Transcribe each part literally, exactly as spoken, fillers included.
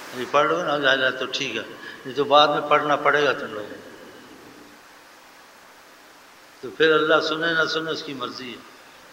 یہ پڑھ لو نا لا الہ تو ٹھیک ہے، نہیں تو بعد میں پڑھنا پڑے گا تم لوگوں کو، تو پھر اللہ سنے نہ سنے اس کی مرضی ہے،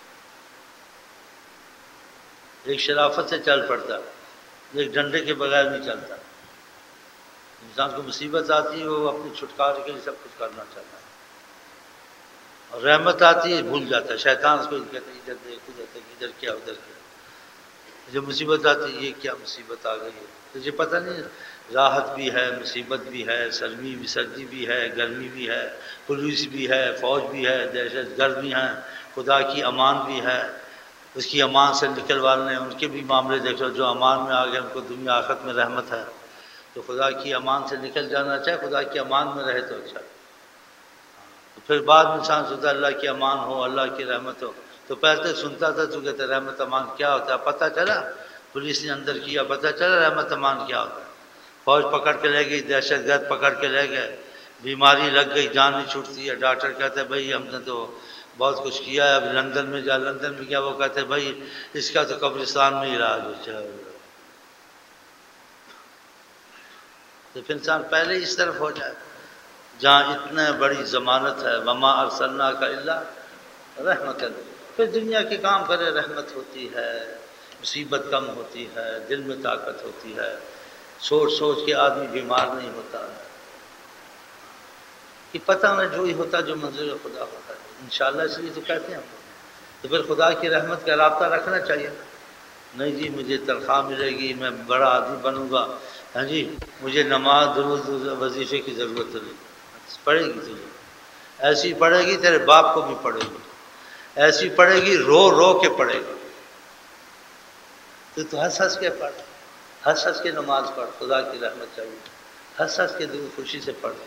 ایک شرافت سے چل پڑتا، ایک ڈنڈے کے بغیر نہیں چلتا، انسان کو مصیبت آتی ہے وہ اپنے چھٹکارے کے لیے سب کچھ کرنا چاہتا ہے، اور رحمت آتی ہے بھول جاتا ہے، شیطان اس کو کہتا ہے ادھر دیکھ ادھر دیکھ ادھر کیا ادھر کیا، جب مصیبت آتی ہے یہ کیا مصیبت آ گئی ہے، تجھے پتہ نہیں راحت بھی ہے مصیبت بھی ہے، سرمی بھی سردی بھی ہے گرمی بھی ہے، پولیس بھی ہے فوج بھی ہے دہشت گرد بھی ہیں، خدا کی امان بھی ہے، اس کی امان سے نکلوانے ان کے بھی معاملے دیکھ لو، جو امان میں آ گئے ان کو دنیا آخرت میں رحمت ہے، تو خدا کی امان سے نکل جانا چاہے، خدا کی امان میں رہے تو اچھا، تو پھر بعد میں انسان سوچتا اللہ کی امان ہو اللہ کی رحمت ہو، تو پہلے سنتا تھا تو کہتے رحمت امان کیا ہوتا ہے، پتہ چلا پولیس نے اندر کیا پتہ چلا رحمت امان کیا ہوتا ہے، فوج پکڑ کے لے گئی دہشت گرد پکڑ کے لے گئے، بیماری لگ گئی جان نہیں چھوٹتی ہے، ڈاکٹر کہتے ہیں بھائی ہم نے تو بہت کچھ کیا ہے، اب لندن میں جا لندن میں کیا، وہ کہتے ہیں بھائی اس کا تو قبرستان میں علاج ہو، تو پھر انسان پہلے اس طرف ہو جائے جہاں اتنا بڑی ضمانت ہے وما ارسلناک الا رحمت، پھر دنیا کے کام کرے رحمت ہوتی ہے، مصیبت کم ہوتی ہے، دل میں طاقت ہوتی ہے، سوچ سوچ کے آدمی بیمار نہیں ہوتا، کہ پتہ نہ جو ہی ہوتا جو منظور خدا ہوتا ہے انشاءاللہ، اس لیے تو کہتے ہیں ہم، تو پھر خدا کی رحمت کا رابطہ رکھنا چاہیے، نہیں جی مجھے تنخواہ ملے گی میں بڑا آدمی بنوں گا، ہاں جی مجھے نماز درود وظیفے کی ضرورت نہیں، پڑھے گی تجھے ایسی پڑھے گی تیرے باپ کو بھی پڑھے گی، ایسی پڑھے گی رو رو کے پڑھے گی، تو تو ہنس ہنس کے پڑھ، ہنس ہنس کے نماز پڑھ، خدا کی رحمت چاہیے، ہنس ہنس کے دل خوشی سے پڑھ،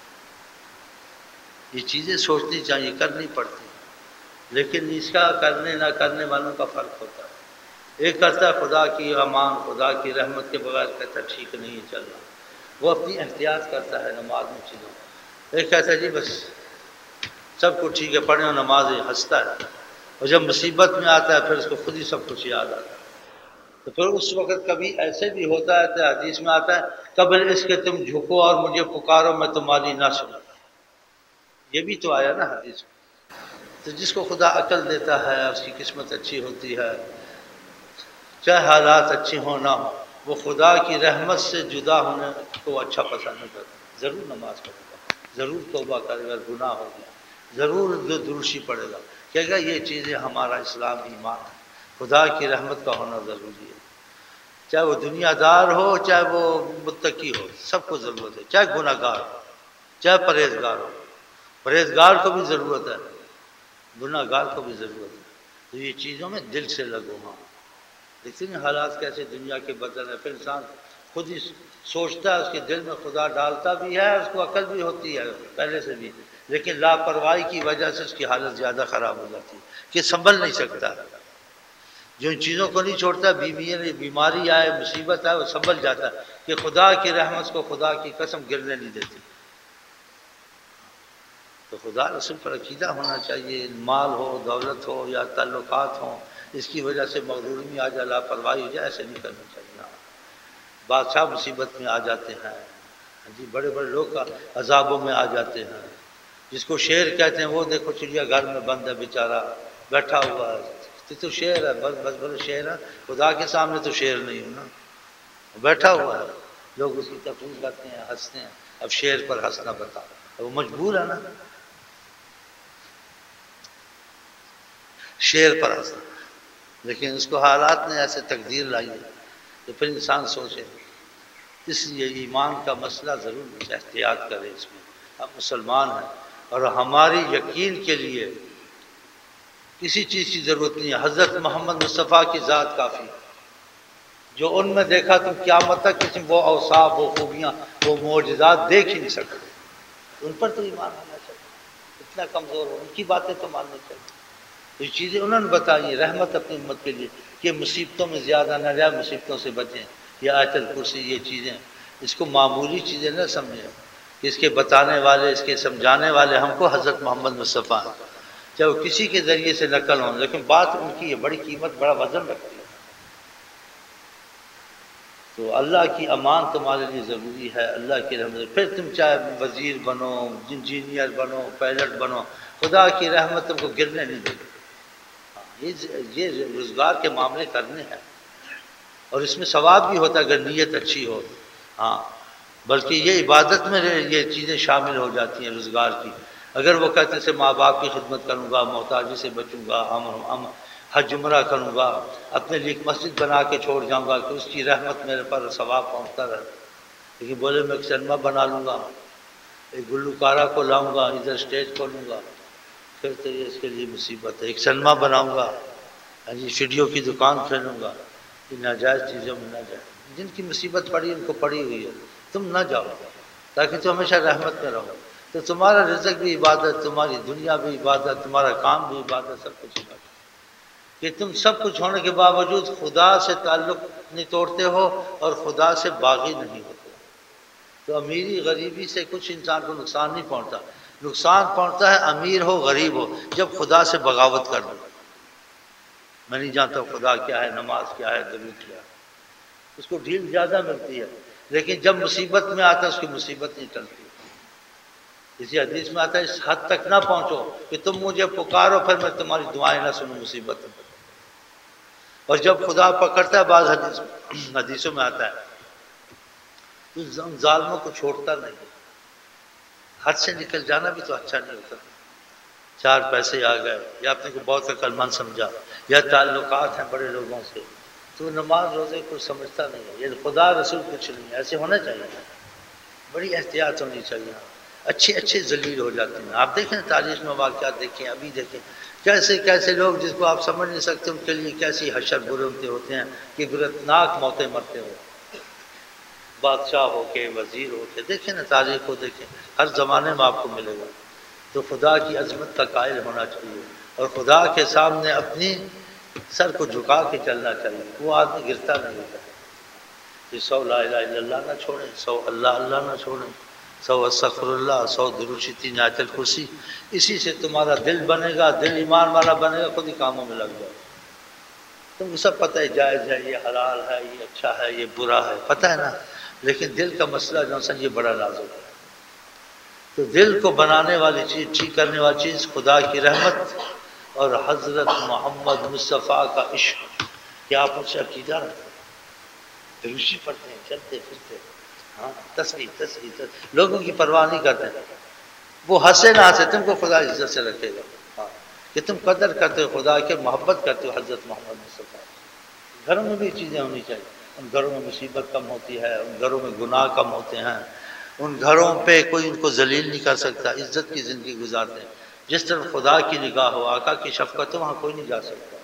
یہ چیزیں سوچنی چاہیے کرنی پڑتی، لیکن اس کا کرنے نہ کرنے والوں کا فرق ہوتا ہے، ایک کرتا ہے خدا کی امان خدا کی رحمت کے بغیر کہتا ٹھیک نہیں چل رہا، وہ اپنی احتیاط کرتا ہے نماز میں چیزوں، ایک کہتا ہے جی بس سب کو ٹھیک ہے پڑھیں اور نماز ہنستا ہے، اور جب مصیبت میں آتا ہے پھر اس کو خود ہی سب کچھ یاد آتا ہے، تو پھر اس وقت کبھی ایسے بھی ہوتا ہے تو حدیث میں آتا ہے قبل اس کے تم جھکو اور مجھے پکارو میں تمہاری نہ سنوں، یہ بھی تو آیا نا حدیث میں، تو جس کو خدا عقل دیتا ہے اس کی قسمت اچھی ہوتی ہے، چاہے حالات اچھے ہوں نہ ہوں وہ خدا کی رحمت سے جدا ہونے کو اچھا پسند نہیں کرتا، ضرور نماز پڑھے گا، ضرور توبہ کرے گا، گناہ ہو گیا ضرور درشی پڑے گا، کہے گا یہ چیزیں ہمارا اسلام ایمان ہے، خدا کی رحمت کا ہونا ضروری ہے، چاہے وہ دنیا دار ہو چاہے وہ متقی ہو سب کو ضرورت ہے، چاہے گناہ گار ہو چاہے پرہیزگار ہو، پرہیزگار کو بھی ضرورت ہے گناہ گار کو بھی ضرورت ہے، تو یہ چیزوں میں دل سے لگو، ہاں لیکن حالات کیسے دنیا کے بدل ہے، پھر انسان خود ہی سوچتا ہے، اس کے دل میں خدا ڈالتا بھی ہے، اس کو عقل بھی ہوتی ہے پہلے سے بھی، لیکن لاپرواہی کی وجہ سے اس کی حالت زیادہ خراب ہو جاتی ہے کہ سنبھل نہیں سکتا، جو ان چیزوں کو نہیں چھوڑتا بیماری آئے مصیبت آئے وہ سنبھل جاتا ہے کہ خدا کی رحمت کو خدا کی قسم گرنے نہیں دیتی، تو خدا رسول پر عقیدہ ہونا چاہیے، مال ہو دولت ہو یا تعلقات ہوں اس کی وجہ سے مغروری میں آ جائے لاپرواہی ہو جائے ایسے نہیں کرنا چاہیے، بادشاہ مصیبت میں آ جاتے ہیں، جی بڑے بڑے لوگ عذابوں میں آ جاتے ہیں، جس کو شیر کہتے ہیں وہ دیکھو چڑیا گھر میں بند ہے بیچارہ بیٹھا ہوا ہے، تو تو شیر ہے بس بس بڑے شیر ہے، خدا کے سامنے تو شیر نہیں ہوں نا، بیٹھا ہوا ہے لوگ اس کی تفریح کرتے ہیں ہنستے ہیں، اب شیر پر ہنسنا بتا وہ مجبور ہے نا شیر پر ہنسنا، لیکن اس کو حالات نے ایسے تقدیر لائی ہے تو پھر انسان سوچے، اس لیے ایمان کا مسئلہ ضرور احتیاط کرے، اس میں ہم مسلمان ہیں اور ہماری یقین کے لیے کسی چیز کی ضرورت نہیں ہے، حضرت محمد مصطفیٰ کی ذات کافی، جو ان میں دیکھا تم قیامت تک کسی وہ اوصاف وہ خوبیاں وہ معجزات دیکھ ہی نہیں سکتے، ان پر تو ایمان ہونا چاہیے، اتنا کمزور ہو ان کی باتیں تو ماننی چاہیے، یہ چیزیں انہوں نے بتائی رحمت اپنی امت کے لیے کہ مصیبتوں میں زیادہ نہ جائے مصیبتوں سے بچیں، یہ آیت الکرسی یہ چیزیں اس کو معمولی چیزیں نہ سمجھیں، کہ اس کے بتانے والے اس کے سمجھانے والے ہم کو حضرت محمد مصطفیٰ ہیں، چاہے وہ کسی کے ذریعے سے نقل ہوں، لیکن بات ان کی یہ بڑی قیمت بڑا وزن رکھتی ہے، تو اللہ کی امان تمہارے لیے ضروری ہے، اللہ کی رحمت۔ پھر تم چاہے وزیر بنو، انجینئر بنو، پائلٹ بنو، خدا کی رحمت تم کو گرنے نہیں دے گی۔ یہ یہ روزگار کے معاملے کرنے ہیں، اور اس میں ثواب بھی ہوتا ہے اگر نیت اچھی ہو۔ ہاں، بلکہ یہ عبادت میں یہ چیزیں شامل ہو جاتی ہیں روزگار کی۔ اگر وہ کہتے سے ماں باپ کی خدمت کروں گا، محتاجی سے بچوں گا، ہم حج عمرہ کروں گا، اپنے لیے ایک مسجد بنا کے چھوڑ جاؤں گا کہ اس کی رحمت میرے پر ثواب پہنچتا رہے، لیکن بولے میں ایک سنیما بنا لوں گا، ایک گلوکارہ کو لاؤں گا، ادھر اسٹیج کھولوں گا، پھر تو یہ اس کے لیے مصیبت ہے۔ ایک سنیما بناؤں گا، ہاں جی، سیڈیوں کی دکان کھولوں گا، یہ ناجائز چیزوں میں نہ جائے۔ جن کی مصیبت پڑی ان کو پڑی ہوئی ہے، تم نہ جاؤ تاکہ تم ہمیشہ رحمت میں رہو۔ تو تمہارا رزق بھی عبادت، تمہاری دنیا بھی عبادت، تمہارا کام بھی عبادت، سب کچھ عبادت۔ کہ تم سب کچھ ہونے کے باوجود خدا سے تعلق نہیں توڑتے ہو اور خدا سے باغی نہیں ہوتے۔ تو امیری غریبی سے کچھ انسان کو نقصان نہیں پہنچتا، نقصان پہنچتا ہے امیر ہو غریب ہو جب خدا سے بغاوت کر دو۔ میں نہیں جانتا خدا کیا ہے، نماز کیا ہے، درود کیا ہے، اس کو ڈھیل زیادہ ملتی ہے، لیکن جب مصیبت میں آتا ہے اس کی مصیبت نہیں ٹلتی۔ اسی حدیث میں آتا ہے اس حد تک نہ پہنچو کہ تم مجھے پکارو پھر میں تمہاری دعائیں نہ سنوں مصیبت میں۔ اور جب خدا پکڑتا ہے، بعض حدیث حدیثوں میں آتا ہے تو ظالموں کو چھوڑتا نہیں۔ حد سے نکل جانا بھی تو اچھا نہیں ہوتا۔ چار پیسے آ گئے یا اپنے کو بہت عقل مند سمجھا یا تعلقات ہیں بڑے لوگوں سے، تو نماز روزے کو سمجھتا نہیں ہے، یہ خدا رسول کچھ نہیں ہے۔ ایسے ہونا چاہیے، بڑی احتیاط ہونی چاہیے، اچھے اچھے ذلیل ہو جاتے ہیں۔ آپ دیکھیں تاریخ میں واقعات دیکھیں، ابھی دیکھیں کیسے کیسے لوگ جس کو آپ سمجھ نہیں سکتے ان کے لیے کیسی حشر برمتے ہوتے ہیں کہ عبرتناک موتیں مرتے ہوتے ہیں، بادشاہ ہو کے، وزیر ہو کے۔ دیکھیں نا تاریخ کو دیکھیں، ہر زمانے میں آپ کو ملے گا۔ تو خدا کی عظمت کا قائل ہونا چاہیے اور خدا کے سامنے اپنی سر کو جھکا کے چلنا چاہیے، وہ آدمی گرتا نہیں ہوتا۔ کہ سو لا الہ الا اللہ نہ چھوڑیں، سو اللہ اللہ نہ چھوڑیں، سو استغفر اللہ، سو درود شریف، تین آیت الکرسی۔ اسی سے تمہارا دل بنے گا، دل ایمان والا بنے گا، خود ہی کاموں میں لگ جاؤ۔ تم کو سب پتہ ہے جائز ہے، یہ حلال ہے، یہ اچھا ہے، یہ برا ہے، پتہ ہے نا، لیکن دل کا مسئلہ جو ہے یہ بڑا نازک ہے۔ تو دل کو بنانے والی چیز، ٹھیک کرنے والی چیز خدا کی رحمت اور حضرت محمد مصطفیٰ کا عشق۔ کیا آپ مجھ سے عقیدہ رکھتے ہیں، روشی پڑھتے ہیں، چلتے پھرتے، ہاں تصویر تصویر تصویر، لوگوں کی پرواہ نہیں کرتے، وہ ہنسے نہ ہنسے تم کو خدا عزت سے رکھے گا۔ ہاں، کہ تم قدر کرتے ہو خدا کے، محبت کرتے ہو حضرت محمد مصطفیٰ۔ گھروں میں بھی چیزیں ہونی چاہیے، ان گھروں میں مصیبت کم ہوتی ہے، ان گھروں میں گناہ کم ہوتے ہیں، ان گھروں پہ کوئی ان کو ذلیل نہیں کر سکتا، عزت کی زندگی گزارتے ہیں۔ جس طرح خدا کی نگاہ ہو، آقا کی شفقت ہو، وہاں کوئی نہیں جا سکتا،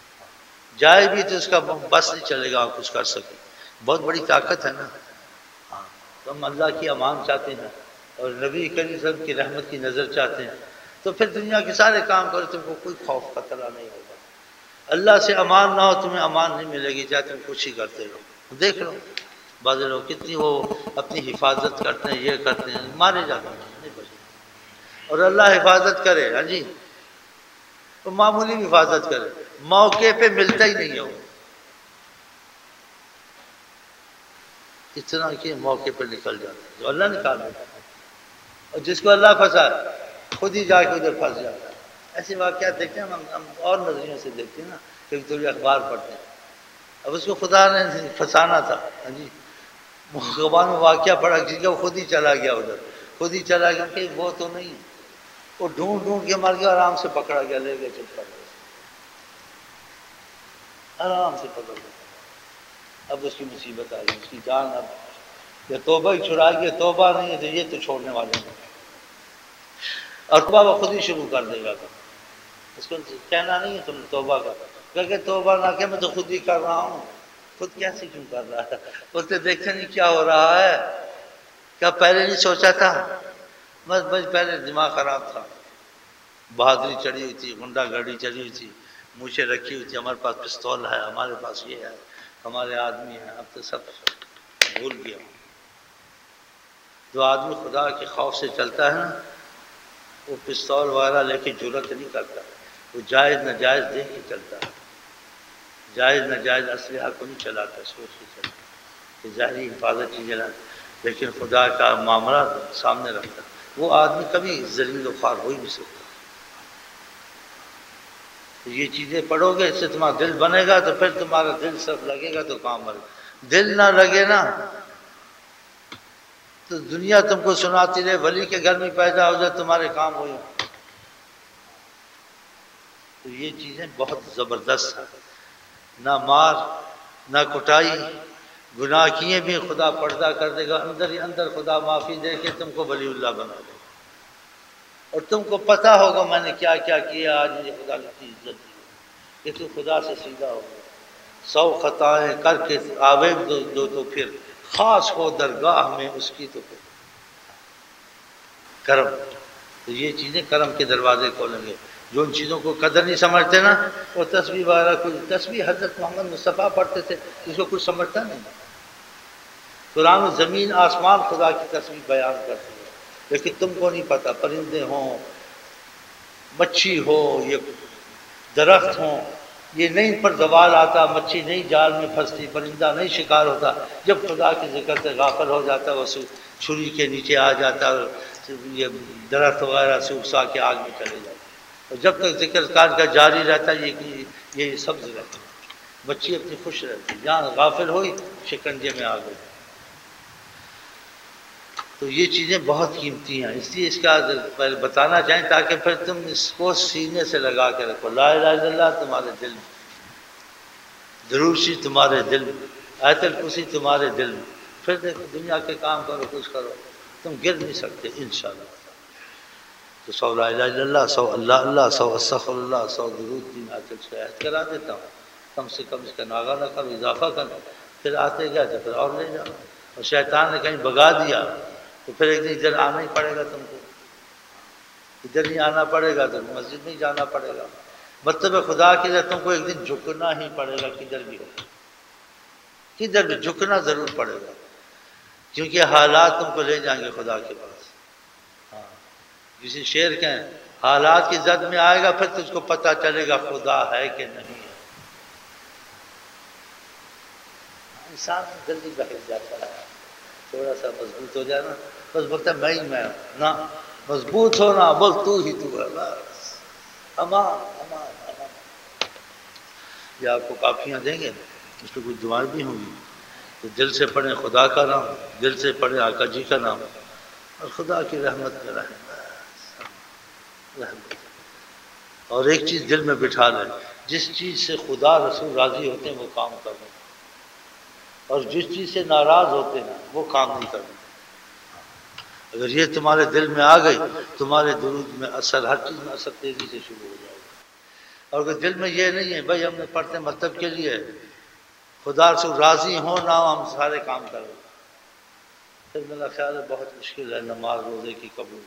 جائے بھی تو اس کا بس نہیں چلے گا کچھ کر سکے۔ بہت بڑی طاقت ہے نا۔ ہاں، تو ہم اللہ کی امان چاہتے ہیں اور نبی کریم صلی اللہ علیہ وسلم کی رحمت کی نظر چاہتے ہیں، تو پھر دنیا کے سارے کام کرو، تم کو کوئی خوف خطرہ نہیں ہوگا۔ اللہ سے امان نہ ہو تمہیں امان نہیں ملے گی، چاہے تم کچھ ہی کرتے رہو۔ دیکھ لو بعض لوگ کتنی وہ اپنی حفاظت کرتے ہیں، یہ کرتے ہیں، مارے جاتے ہیں، نہیں بچے۔ اور اللہ حفاظت کرے، ہاں جی، تو معمولی حفاظت کرے، موقع پہ ملتا ہی نہیں ہو، اتنا کہ موقع پہ نکل جاتا ہے، جو اللہ نکال دیتا ہے، اور جس کو اللہ پھنسا خود ہی جا کے ادھر پھنس جاتا ہے۔ ایسے واقعات دیکھتے ہیں ہم ہم اور نظریوں سے دیکھتے ہیں نا، کبھی کبھی اخبار پڑھتے ہیں، اب اس کو خدا نے پھنسانا تھا، ہاں جی، زبان میں واقعہ پڑا کہ وہ خود ہی چلا گیا ادھر، خود ہی چلا گیا کہ وہ تو نہیں، وہ ڈھونڈ ڈھونڈ کے مر گیا، آرام سے پکڑا گیا، لے گیا، چپ کر گیا، آرام سے پکڑ گیا۔ اب اس کی مصیبت آئی، اس کی جان اب یا توبہ ہی چھڑا گیا، توبہ نہیں ہے تو یہ تو چھوڑنے والے نہیں، اور توبہ وہ خود ہی شروع کر دے گا، اس کو کہنا نہیں ہے تم نے توبہ کر کہ توبہ نہ کہ میں تو خود ہی کر رہا ہوں، خود کیسے کیوں کر رہا ہے، بولتے دیکھتے نہیں کیا ہو رہا ہے، کیا پہلے نہیں سوچا تھا، بس بس پہلے دماغ خراب تھا، بہادری چڑھی ہوئی تھی، غنڈہ گردی چڑھی ہوئی تھی، مونچھیں رکھی ہوئی تھی، ہمارے پاس پستول ہے، ہمارے پاس یہ ہے، ہمارے آدمی ہیں، اب تو سب بھول گیا۔ جو آدمی خدا کے خوف سے چلتا ہے نا، وہ پستول وغیرہ لے کے جرت نہیں کرتا، وہ جائز ناجائز دیکھ کے چلتا ہے، جائز ناجائز اسلحہ کو نہیں چلاتا، سوچ کے چلتا۔ کہ ظاہری حفاظت چیزیں لائیں، لیکن خدا کا معاملہ سامنے رکھتا، وہ آدمی کبھی ذلیل و خوار ہو ہی نہیں سکتا۔ یہ چیزیں پڑھو گے، اس سے تمہارا دل بنے گا، تو پھر تمہارا دل صرف لگے گا تو کام بنے گا۔ دل نہ لگے نا تو دنیا تم کو سناتی رہے ولی کے گھر میں پیدا ہو جائے تمہارے کام ہو جائے۔ تو یہ چیزیں بہت زبردست ہیں، نہ مار نہ کٹائی، گناہ کیے بھی خدا پردہ کر دے گا، اندر ہی اندر خدا معافی دے کے تم کو ولی اللہ بنا دے گا، اور تم کو پتہ ہوگا میں نے کیا کیا کیا، آج مجھے خدا کی عزت دی کہ تو خدا سے سیدھا ہو گیا۔ سو خطائیں کر کے آوے دو, دو تو پھر خاص ہو درگاہ میں اس کی، تو پھر کرم۔ تو یہ چیزیں کرم کے دروازے کھولیں گے۔ جو ان چیزوں کو قدر نہیں سمجھتے نا، وہ تسبیح وغیرہ کچھ، تسبیح حضرت محمد مصطفیٰ پڑھتے تھے، اس کو کچھ سمجھتا نہیں۔ قرآن زمین آسمان خدا کی تسبیح بیان کرتے ہیں، لیکن تم کو نہیں پتہ، پرندے ہوں، مچھی ہو، یہ درخت ہوں، یہ نہیں پر زوال آتا، مچھی نہیں جال میں پھنستی، پرندہ نہیں شکار ہوتا، جب خدا کے ذکر سے غافل ہو جاتا وہ چھری کے نیچے آ جاتا، اور یہ درخت وغیرہ سوکھ سا کے آگ میں چلے جاتے، اور جب تک ذکر کار کا جاری رہتا ہے یہ یہ سبز رہتا ہے، مچھی اپنی خوش رہتی، جہاں غافل ہوئی شکنجے میں آ گئی۔ تو یہ چیزیں بہت قیمتی ہیں، اس لیے اس کا پہلے بتانا چاہیں تاکہ پھر تم اس کو سینے سے لگا کے رکھو۔ لا الہ الا اللہ تمہارے دل میں، درود شریف تمہارے دل میں، آیت الکرسی تمہارے دل میں، پھر دیکھو دنیا کے کام کرو، کچھ کرو، تم گر نہیں سکتے انشاءاللہ۔ تو سو لا الہ الا اللہ، سو اللہ اللہ، سو استغفر اللہ، سو درود تین آیت الکرسی عہد کرا دیتا ہوں، کم سے کم اس کا ناغہ نہ کرو، اضافہ کرو، پھر آتے گیا تو پھر اور لے جاؤ۔ اور شیطان نے کہیں بگا دیا تو پھر ایک دن ادھر آنا ہی پڑے گا تم کو، ادھر نہیں آنا پڑے گا تو مسجد نہیں جانا پڑے گا، مطلب خدا کی طرف تم کو ایک دن جھکنا ہی پڑے گا، کدھر بھی ہو، کدھر بھی جھکنا ضرور پڑے گا، کیونکہ حالات تم کو لے جائیں گے خدا کے پاس۔ ہاں، کسی شعر کے حالات کی زد میں آئے گا پھر تجھ کو پتہ چلے گا خدا ہے کہ نہیں ہے۔ انسان جلدی بہت جاتا ہے، تھوڑا سا مضبوط ہو جائے نا بس بولتا ہے میں ہی میں ہوں، نہ مضبوط ہونا بول تو ہی تو ہے، بس امان امان امان۔ یہ آپ کو کافیاں دیں گے، اس پہ کچھ دعائیں بھی ہوں گی، تو دل سے پڑھیں خدا کا نام، دل سے پڑھیں آقا جی کا نام، اور خدا کی رحمت میں رہیں، رحمت۔ اور ایک چیز دل میں بٹھا لیں، جس چیز سے خدا رسول راضی ہوتے ہیں وہ کام کریں، اور جس چیز سے ناراض ہوتے ہیں وہ کام نہیں کریں۔ اگر یہ تمہارے دل میں آ گئی، تمہارے درود میں اثر، ہر چیز میں اثر تیزی سے شروع ہو جائے گا۔ اور اگر دل میں یہ نہیں ہے بھائی ہم نے پڑھتے مطلب کے لیے خدا سے راضی ہوں نہ ہم سارے کام کریں، پھر میرا خیال ہے بہت مشکل ہے نماز روزے کی قبول۔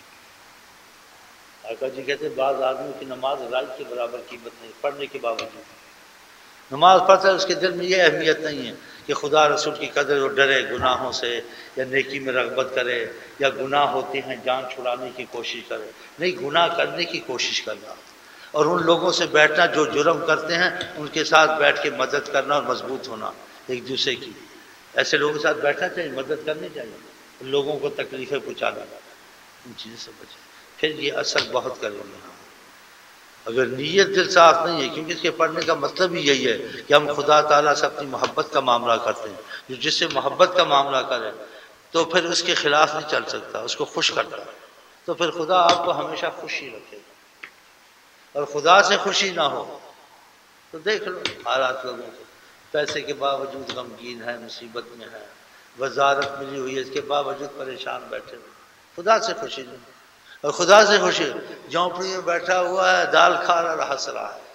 آقا جی کہتے ہیں بعض آدمیوں کی نماز رائی کے برابر قیمت نہیں، پڑھنے کے باوجود نماز پڑھتا ہے، اس کے دل میں یہ اہمیت نہیں ہے کہ خدا رسول کی قدر، وہ ڈرے گناہوں سے یا نیکی میں رغبت کرے، یا گناہ ہوتے ہیں جان چھڑانے کی کوشش کرے، نہیں، گناہ کرنے کی کوشش کرنا، اور ان لوگوں سے بیٹھنا جو جرم کرتے ہیں ان کے ساتھ بیٹھ کے مدد کرنا اور مضبوط ہونا ایک دوسرے کی، ایسے لوگوں کے ساتھ بیٹھنا چاہیے، مدد کرنی چاہیے، لوگوں کو تکلیفیں پہنچانا، ان چیزوں سے بچے، پھر یہ اثر بہت کریں گے۔ اگر نیت دل صاف نہیں ہے، کیونکہ اس کے پڑھنے کا مطلب ہی یہی ہے کہ ہم خدا تعالیٰ سے اپنی محبت کا معاملہ کرتے ہیں، جو جس سے محبت کا معاملہ کرے تو پھر اس کے خلاف نہیں چل سکتا، اس کو خوش کرتا ہے، تو پھر خدا آپ کو ہمیشہ خوشی رکھے گا۔ اور خدا سے خوشی نہ ہو تو دیکھ لو حالات لوگوں کو، پیسے کے باوجود غمگین ہے، مصیبت میں ہے، وزارت ملی ہوئی ہے، اس کے باوجود پریشان بیٹھے ہوئے، خدا سے خوشی نہیں، اور خدا سے خوشی جھونپڑی میں بیٹھا ہوا ہے، دال کھا رہا اور ہنس رہا ہے۔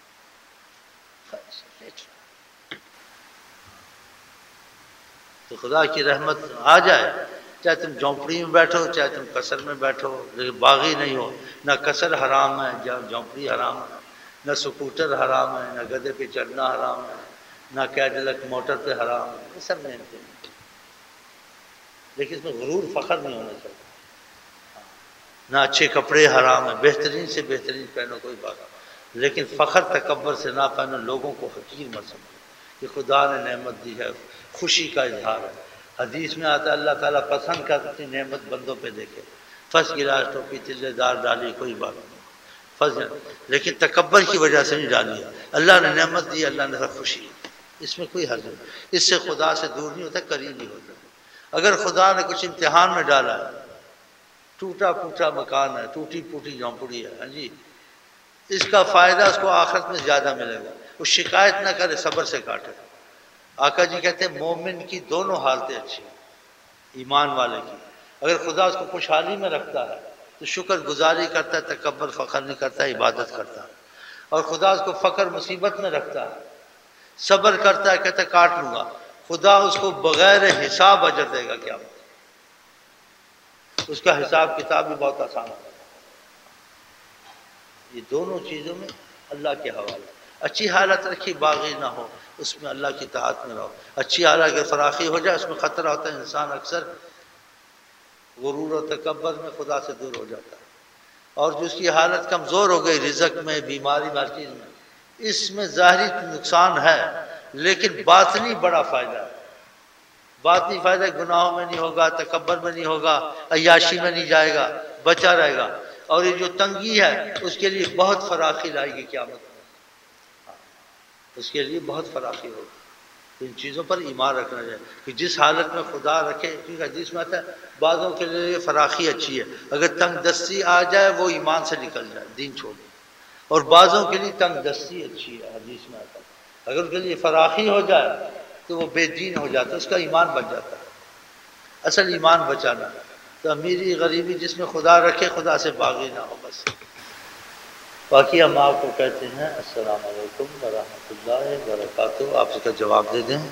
تو خدا کی رحمت آ جائے، چاہے تم جھونپڑی میں بیٹھو چاہے تم قصر میں بیٹھو، لیکن باغی نہیں ہو، نہ قصر حرام ہے، جھونپڑی حرام ہے، نہ سکوٹر حرام ہے، نہ گدھے پہ چڑھنا حرام ہے، نہ کیڈلک موٹر پہ حرام ہے، یہ سب نہیں ہوتے، لیکن اس میں غرور فخر نہیں ہونا چاہیے۔ نہ اچھے کپڑے حرام ہیں، بہترین سے بہترین پہنو، کوئی بات نہیں، لیکن فخر تکبر سے نہ پہنو، لوگوں کو حقیر مت سمجھو کہ خدا نے نعمت دی ہے، خوشی کا اظہار ہے۔ حدیث میں آتا ہے اللہ تعالیٰ پسند کرتا اپنی نعمت بندوں پہ دیکھے، فرض گلاس ٹوپی تلے دار ڈالی کوئی بات نہیں فرض، لیکن تکبر کی وجہ سے نہیں ڈالی، اللہ نے نعمت دی، اللہ نے خوشی، اس میں کوئی حرج نہیں، اس سے خدا سے دور نہیں ہوتا، قریب نہیں ہوتا۔ اگر خدا نے کچھ امتحان میں ڈالا ہے، ٹوٹا پھوٹا مکان ہے، ٹوٹی پھوٹی جھونپڑی ہے، ہاں جی، اس کا فائدہ اس کو آخرت میں زیادہ ملے گا، وہ شکایت نہ کرے، صبر سے کاٹے۔ آقا جی کہتے ہیں مومن کی دونوں حالتیں اچھی ہیں، ایمان والے کی، اگر خدا اس کو خوشحالی میں رکھتا ہے تو شکر گزاری کرتا ہے، تکبر فخر نہیں کرتا، عبادت کرتا ہے، اور خدا اس کو فقر مصیبت میں رکھتا ہے، صبر کرتا ہے، کہتا ہے کاٹ لوں گا، خدا اس کو بغیر حساب اجر دے گا، کیا اس کا حساب کتاب بھی بہت آسان ہے۔ یہ دونوں چیزوں میں اللہ کے حوالے، اچھی حالت رکھی باغی نہ ہو، اس میں اللہ کی اطاعت میں رہو، اچھی حالت اگر فراخی ہو جائے اس میں خطرہ ہوتا ہے، انسان اکثر غرور و تکبر میں خدا سے دور ہو جاتا ہے، اور جو اس کی حالت کمزور ہو گئی رزق میں، بیماری میں، ہر چیز میں، اس میں ظاہری نقصان ہے لیکن باطنی بڑا فائدہ ہے، باطنی فائدہ گناہوں میں نہیں ہوگا، تکبر میں نہیں ہوگا، عیاشی میں نہیں جائے گا، بچا رہے گا، اور یہ جو تنگی ہے اس کے لیے بہت فراخی لائے گی قیامت میں، اس کے لیے بہت فراخی ہوگی۔ ان چیزوں پر ایمان رکھنا چاہیے کہ جس حالت میں خدا رکھے، کیونکہ حدیث میں آتا ہے بعضوں کے لیے فراخی اچھی ہے، اگر تنگ دستی آ جائے وہ ایمان سے نکل جائے، دین چھوڑ دے، اور بعضوں کے لیے تنگ دستی اچھی ہے، حدیث میں آتا ہے اگر ان کے لیے فراخی ہو جائے تو وہ بے دین ہو جاتا ہے، اس کا ایمان بچ جاتا ہے۔ اصل ایمان بچانا، تو امیری غریبی جس میں خدا رکھے، خدا سے باغی نہ ہو بس۔ باقی ہم آپ کو کہتے ہیں السلام علیکم ورحمۃ اللہ وبرکاتہ، آپ اس کا جواب دے دیں۔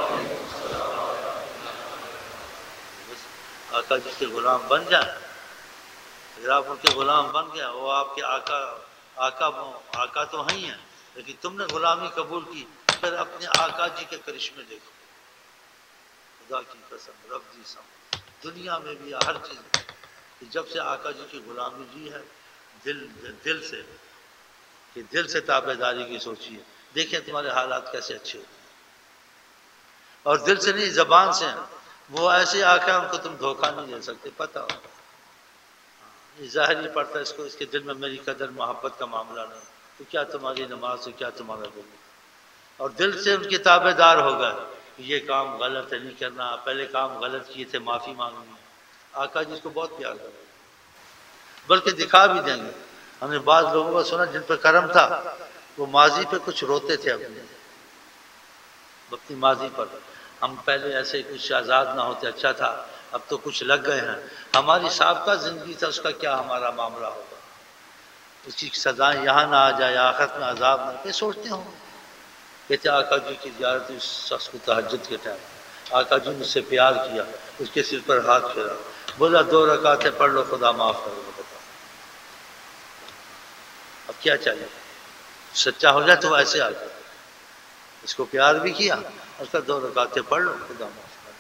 آقا جی کے غلام بن جائیں، اگر آپ ان کے غلام بن گیا، وہ آپ کے آقا آقا آقا تو ہیں ہی ہیں، لیکن تم نے غلامی قبول کی، پھر اپنے آقا جی کے کرشمے دیکھو، خدا کی قسم رب دی سم، دنیا میں بھی ہر چیز میں، جب سے آقا جی کی غلامی جی ہے، دل دل سے کہ دل سے تابع داری کی سوچیے، دیکھیں تمہارے حالات کیسے اچھے ہوتے ہیں، اور دل سے نہیں زبان سے ہیں، وہ ایسے آقا ان کو تم دھوکہ نہیں دے سکتے، پتہ ہوگا، یہ ظاہر نہیں پڑتا اس کو، اس کے دل میں میری قدر محبت کا معاملہ نہیں، تو کیا تمہاری نماز سے، کیا تمہارا دل، اور دل سے ان کے تابع دار ہوگا کہ یہ کام غلط ہے، نہیں کرنا، پہلے کام غلط کیے تھے، معافی مانگنی ہے، آقا جی اس کو بہت پیار کرتے ہیں، بلکہ دکھا بھی دیں گے۔ ہم نے بعض لوگوں کو سنا جن پہ کرم تھا وہ ماضی پہ کچھ روتے تھے، اپنے اپنی ماضی پر، ہم پہلے ایسے کچھ آزاد نہ ہوتے اچھا تھا، اب تو کچھ لگ گئے ہیں، ہماری سابقہ زندگی تھا، اس کا کیا ہمارا معاملہ ہوگا، اس کی سزائیں یہاں نہ آ جائے، آخرت میں عذاب نہ، پہ سوچتے ہوں، کہتے آقا جی کی زیارت، اس شخص کو تہجد کے ٹائم آقا جی مجھ سے پیار کیا، اس کے سر پر ہاتھ پھیرا، بولا دو رکعتیں پڑھ لو خدا معاف کرے گا، بتا اب کیا چاہیے، سچا ہو جائے تو ایسے آقا اس کو پیار بھی کیا، اس کا دو رکعتیں پڑھ لو خدا معاف کرے،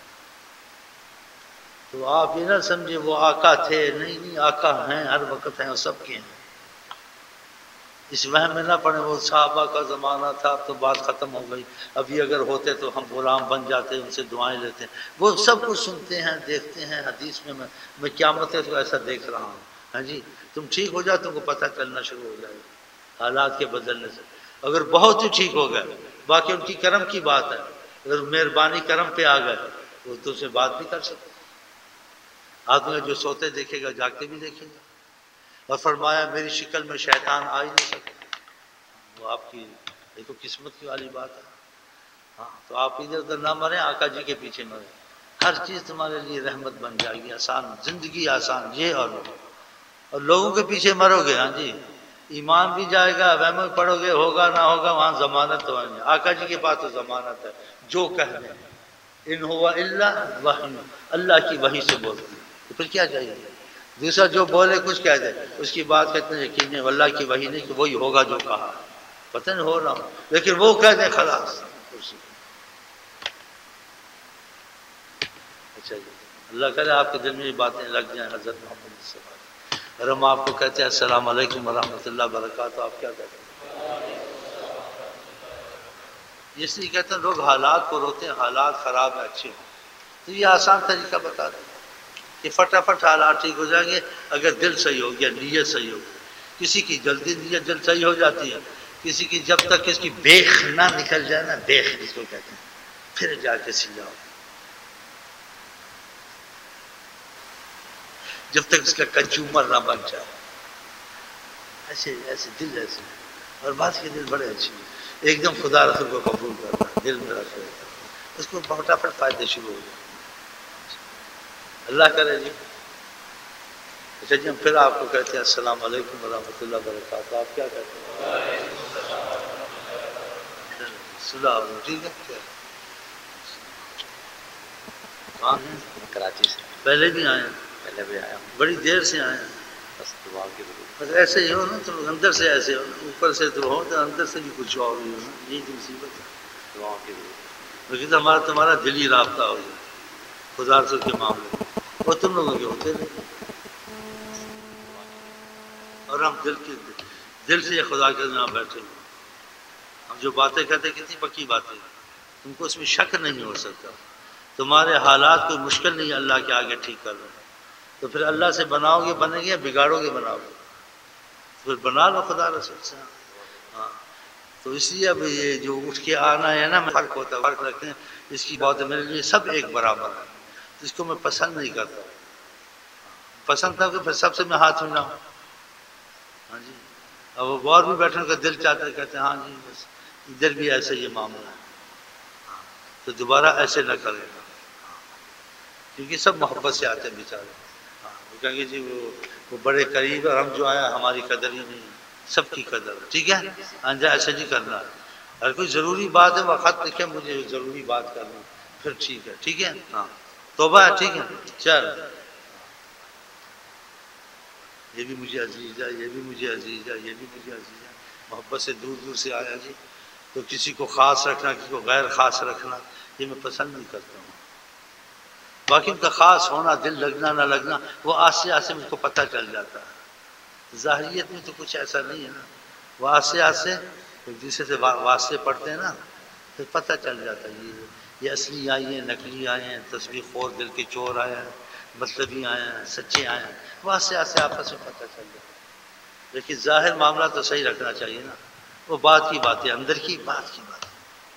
تو آپ یہ نہ سمجھے وہ آقا تھے، نہیں نہیں، آقا ہیں، ہر وقت ہیں، وہ سب کے ہیں، اس وہم میں نہ پڑے وہ صحابہ کا زمانہ تھا، اب تو بات ختم ہو گئی، ابھی اگر ہوتے تو ہم غلام بن جاتے، ان سے دعائیں لیتے، وہ سب کچھ سنتے ہیں، دیکھتے ہیں، حدیث میں میں میں قیامت ہے تو ایسا دیکھ رہا ہوں، ہاں جی، تم ٹھیک ہو جاؤ تم کو پتہ چلنا شروع ہو جائے گا حالات کے بدلنے سے، اگر بہت ہی ٹھیک ہو گئے، باقی ان کی کرم کی بات ہے، اگر مہربانی کرم پہ آ گئے وہ تم سے بات بھی کر سکتے، آدمی جو سوتے دیکھے گا جاگتے بھی دیکھے گا، اور فرمایا میری شکل میں شیطان آ ہی نہیں سکتا، وہ آپ کی یہ تو قسمت کی والی بات ہے، ہاں تو آپ ادھر ادھر نہ مریں، آقا جی کے پیچھے مریں، ہر چیز تمہارے لیے رحمت بن جائے گی، آسان زندگی آسان، یہ اور وہ، اور لوگوں کے پیچھے مرو گے، ہاں جی ایمان بھی جائے گا، وہم میں پڑھو گے، ہوگا نہ ہوگا، وہاں ضمانت تو ہے، آقا جی کے پاس تو ضمانت ہے، جو کہہ دیں ان ہوا الا وحی، اللہ کی وحی سے بولتے ہیں، تو پھر کیا چاہیے، دوسرا جو بولے کچھ کہہ دے اس کی بات کا اتنا یقین ہے، اللہ کی وحی نہیں کہ وہی ہوگا جو کہا، پتہ نہیں ہو رہا ہوں، لیکن وہ کہہ دیں خلاص، اچھا جی، اللہ کرے آپ کے دل میں یہ باتیں لگ جائیں حضرت محمد صلی اللہ علیہ وسلم، اور ہم آپ کو کہتے ہیں السلام علیکم ورحمۃ اللہ وبرکاتہ، آپ کیا کہتے ہیں؟ اس لیے کہتے ہیں لوگ حالات کو روتے ہیں، حالات خراب ہیں اچھے ہوں، تو یہ آسان طریقہ بتا دیں کہ فٹافٹ حالات ٹھیک ہو جائیں گے اگر دل صحیح ہو گیا، نیت صحیح ہو گئی۔ کسی کی جلدی نیت جلد صحیح ہو جاتی ہے، کسی کی جب تک اس کی بیخ نہ نکل جائے نا، بیخ جس کو کہتے ہیں، پھر جا کے سیدھا ہو، جب تک اس کا کنزیومر نہ بن جائے۔ ایسے ایسے دل ایسے، اور بعض کے دل بڑے اچھے ہیں، ایک دم خدا رسول کو قبول کرتا ہے، دل میں رکھ لیتا ہے، اس کو فٹافٹ فائدے شروع ہو جائے۔ اللہ کرے جی۔ اچھا جی، ہم پھر آپ کو کہتے ہیں السلام علیکم ورحمۃ اللہ وبرکاتہ۔ آپ کیا کہتے ہیں؟ صلح ٹھیک ہے۔ کہاں ہیں؟ کراچی سے پہلے بھی آئے ہیں؟ پہلے بھی آیا ہوں، بڑی دیر سے آئے ہیں؟ بس دعا کی ضرورت۔ بس ایسے ہی ہو نا، تو اندر سے ایسے ہو، اوپر سے تو ہو تو اندر سے بھی کچھ اور ہی ہو نا، یہی تو مصیبت ہے۔ دعا کی ضرورت۔ لیکن ہمارا تمہارا دلی رابطہ ہو جائے خدا رسول کے معاملے میں، وہ تم لوگوں کے ہوتے نہیں، اور ہم دل کے دل سے یہ خدا کے نام بیٹھے ہوئے، ہم جو باتیں کہتے ہیں کتنی پکی باتیں، تم کو اس میں شک نہیں ہو سکتا۔ تمہارے حالات کوئی مشکل نہیں ہے اللہ کے آگے ٹھیک کر رہے ہیں، تو پھر اللہ سے بناؤ گے بنے گے یا بگاڑو گے بناؤ گے؟ پھر بنا لو خدا رسول سے۔ ہاں، تو اس لیے اب یہ جو اٹھ کے آنا ہے نا، فرق ہوتا ہے، فرق رکھتے ہیں، اس کی بات میرے لیے سب ایک برابر ہے، اس کو میں پسند نہیں کرتا، پسند تھا کہ پھر سب سے میں ہاتھ ملاؤں۔ ہاں جی، اب وہ اور بھی بیٹھنے کا دل چاہتا ہے، کہتے ہیں ہاں جی بس ادھر بھی ایسے یہ معاملہ ہے، تو دوبارہ ایسے نہ کرے گا، کیونکہ سب محبت سے آتے ہیں بیچارے۔ ہاں، وہ کہیں گے جی وہ وہ بڑے قریب ہے، ہم جو آئے ہیں ہماری قدر ہی نہیں ہے، سب کی قدر ہے، ٹھیک ہے، ہاں جی ایسے نہیں کرنا ہے، اگر کوئی ضروری بات ہے وہ خط لکھے مجھے ضروری بات کرنا، پھر ٹھیک ہے، ٹھیک ہے، ہاں توبہ ہے، ٹھیک ہے، چل یہ بھی مجھے عزیز ہے، یہ بھی مجھے عزیز ہے، یہ بھی مجھے عزیز ہے، محبت سے دور دور سے آیا جی، تو کسی کو خاص رکھنا، کسی کو غیر خاص رکھنا، یہ میں پسند نہیں کرتا ہوں۔ باقی ان کا خاص ہونا، دل لگنا نہ لگنا، وہ آستے آستے مجھ کو پتہ چل جاتا ہے۔ ظاہریت میں تو کچھ ایسا نہیں ہے نا، وہ آستے آستے ایک دوسرے سے واسطے پڑھتے ہیں نا، پھر پتہ چل جاتا ہے یہ یہ اصلی آئے ہیں، نقلی آئے ہیں، تصویر خور دل کے چور آئے ہیں، مطلبی آئے ہیں، سچے آئے ہیں، وہ آستے آستے آپس میں پتہ چل جاتا ہے۔ لیکن ظاہر معاملہ تو صحیح رکھنا چاہیے نا، وہ بات کی بات ہے، اندر کی بات کی بات ہے،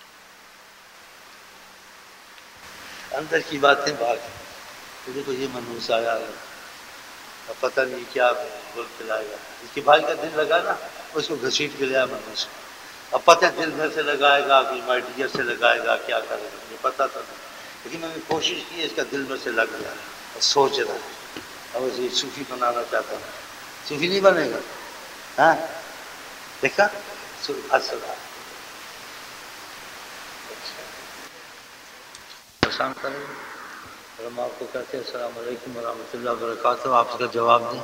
اندر کی باتیں باقی۔ تو دیکھو یہ منحوس آیا ہے، اب پتہ نہیں کیا بول کے لائے گا، اس کے بھائی کا دل لگا نا، اس کو گھسیٹ کے لیا منحوس، اب پتہ دل میں سے لگائے گا کہ مائی ڈیئر سے لگائے گا، کیا کرے گا مجھے پتہ تھا، لیکن میں نے کوشش کی اس کا دل میں سے لگ گیا، اور سوچ رہا اب اسے صوفی بنانا چاہتا ہوں، صوفی نہیں بنے گا، ہاں دیکھا آسان کرے گا۔ ہم آپ کو کہتے ہیں السلام علیکم ورحمۃ اللہ وبرکاتہ، آپ اس کا جواب دیں۔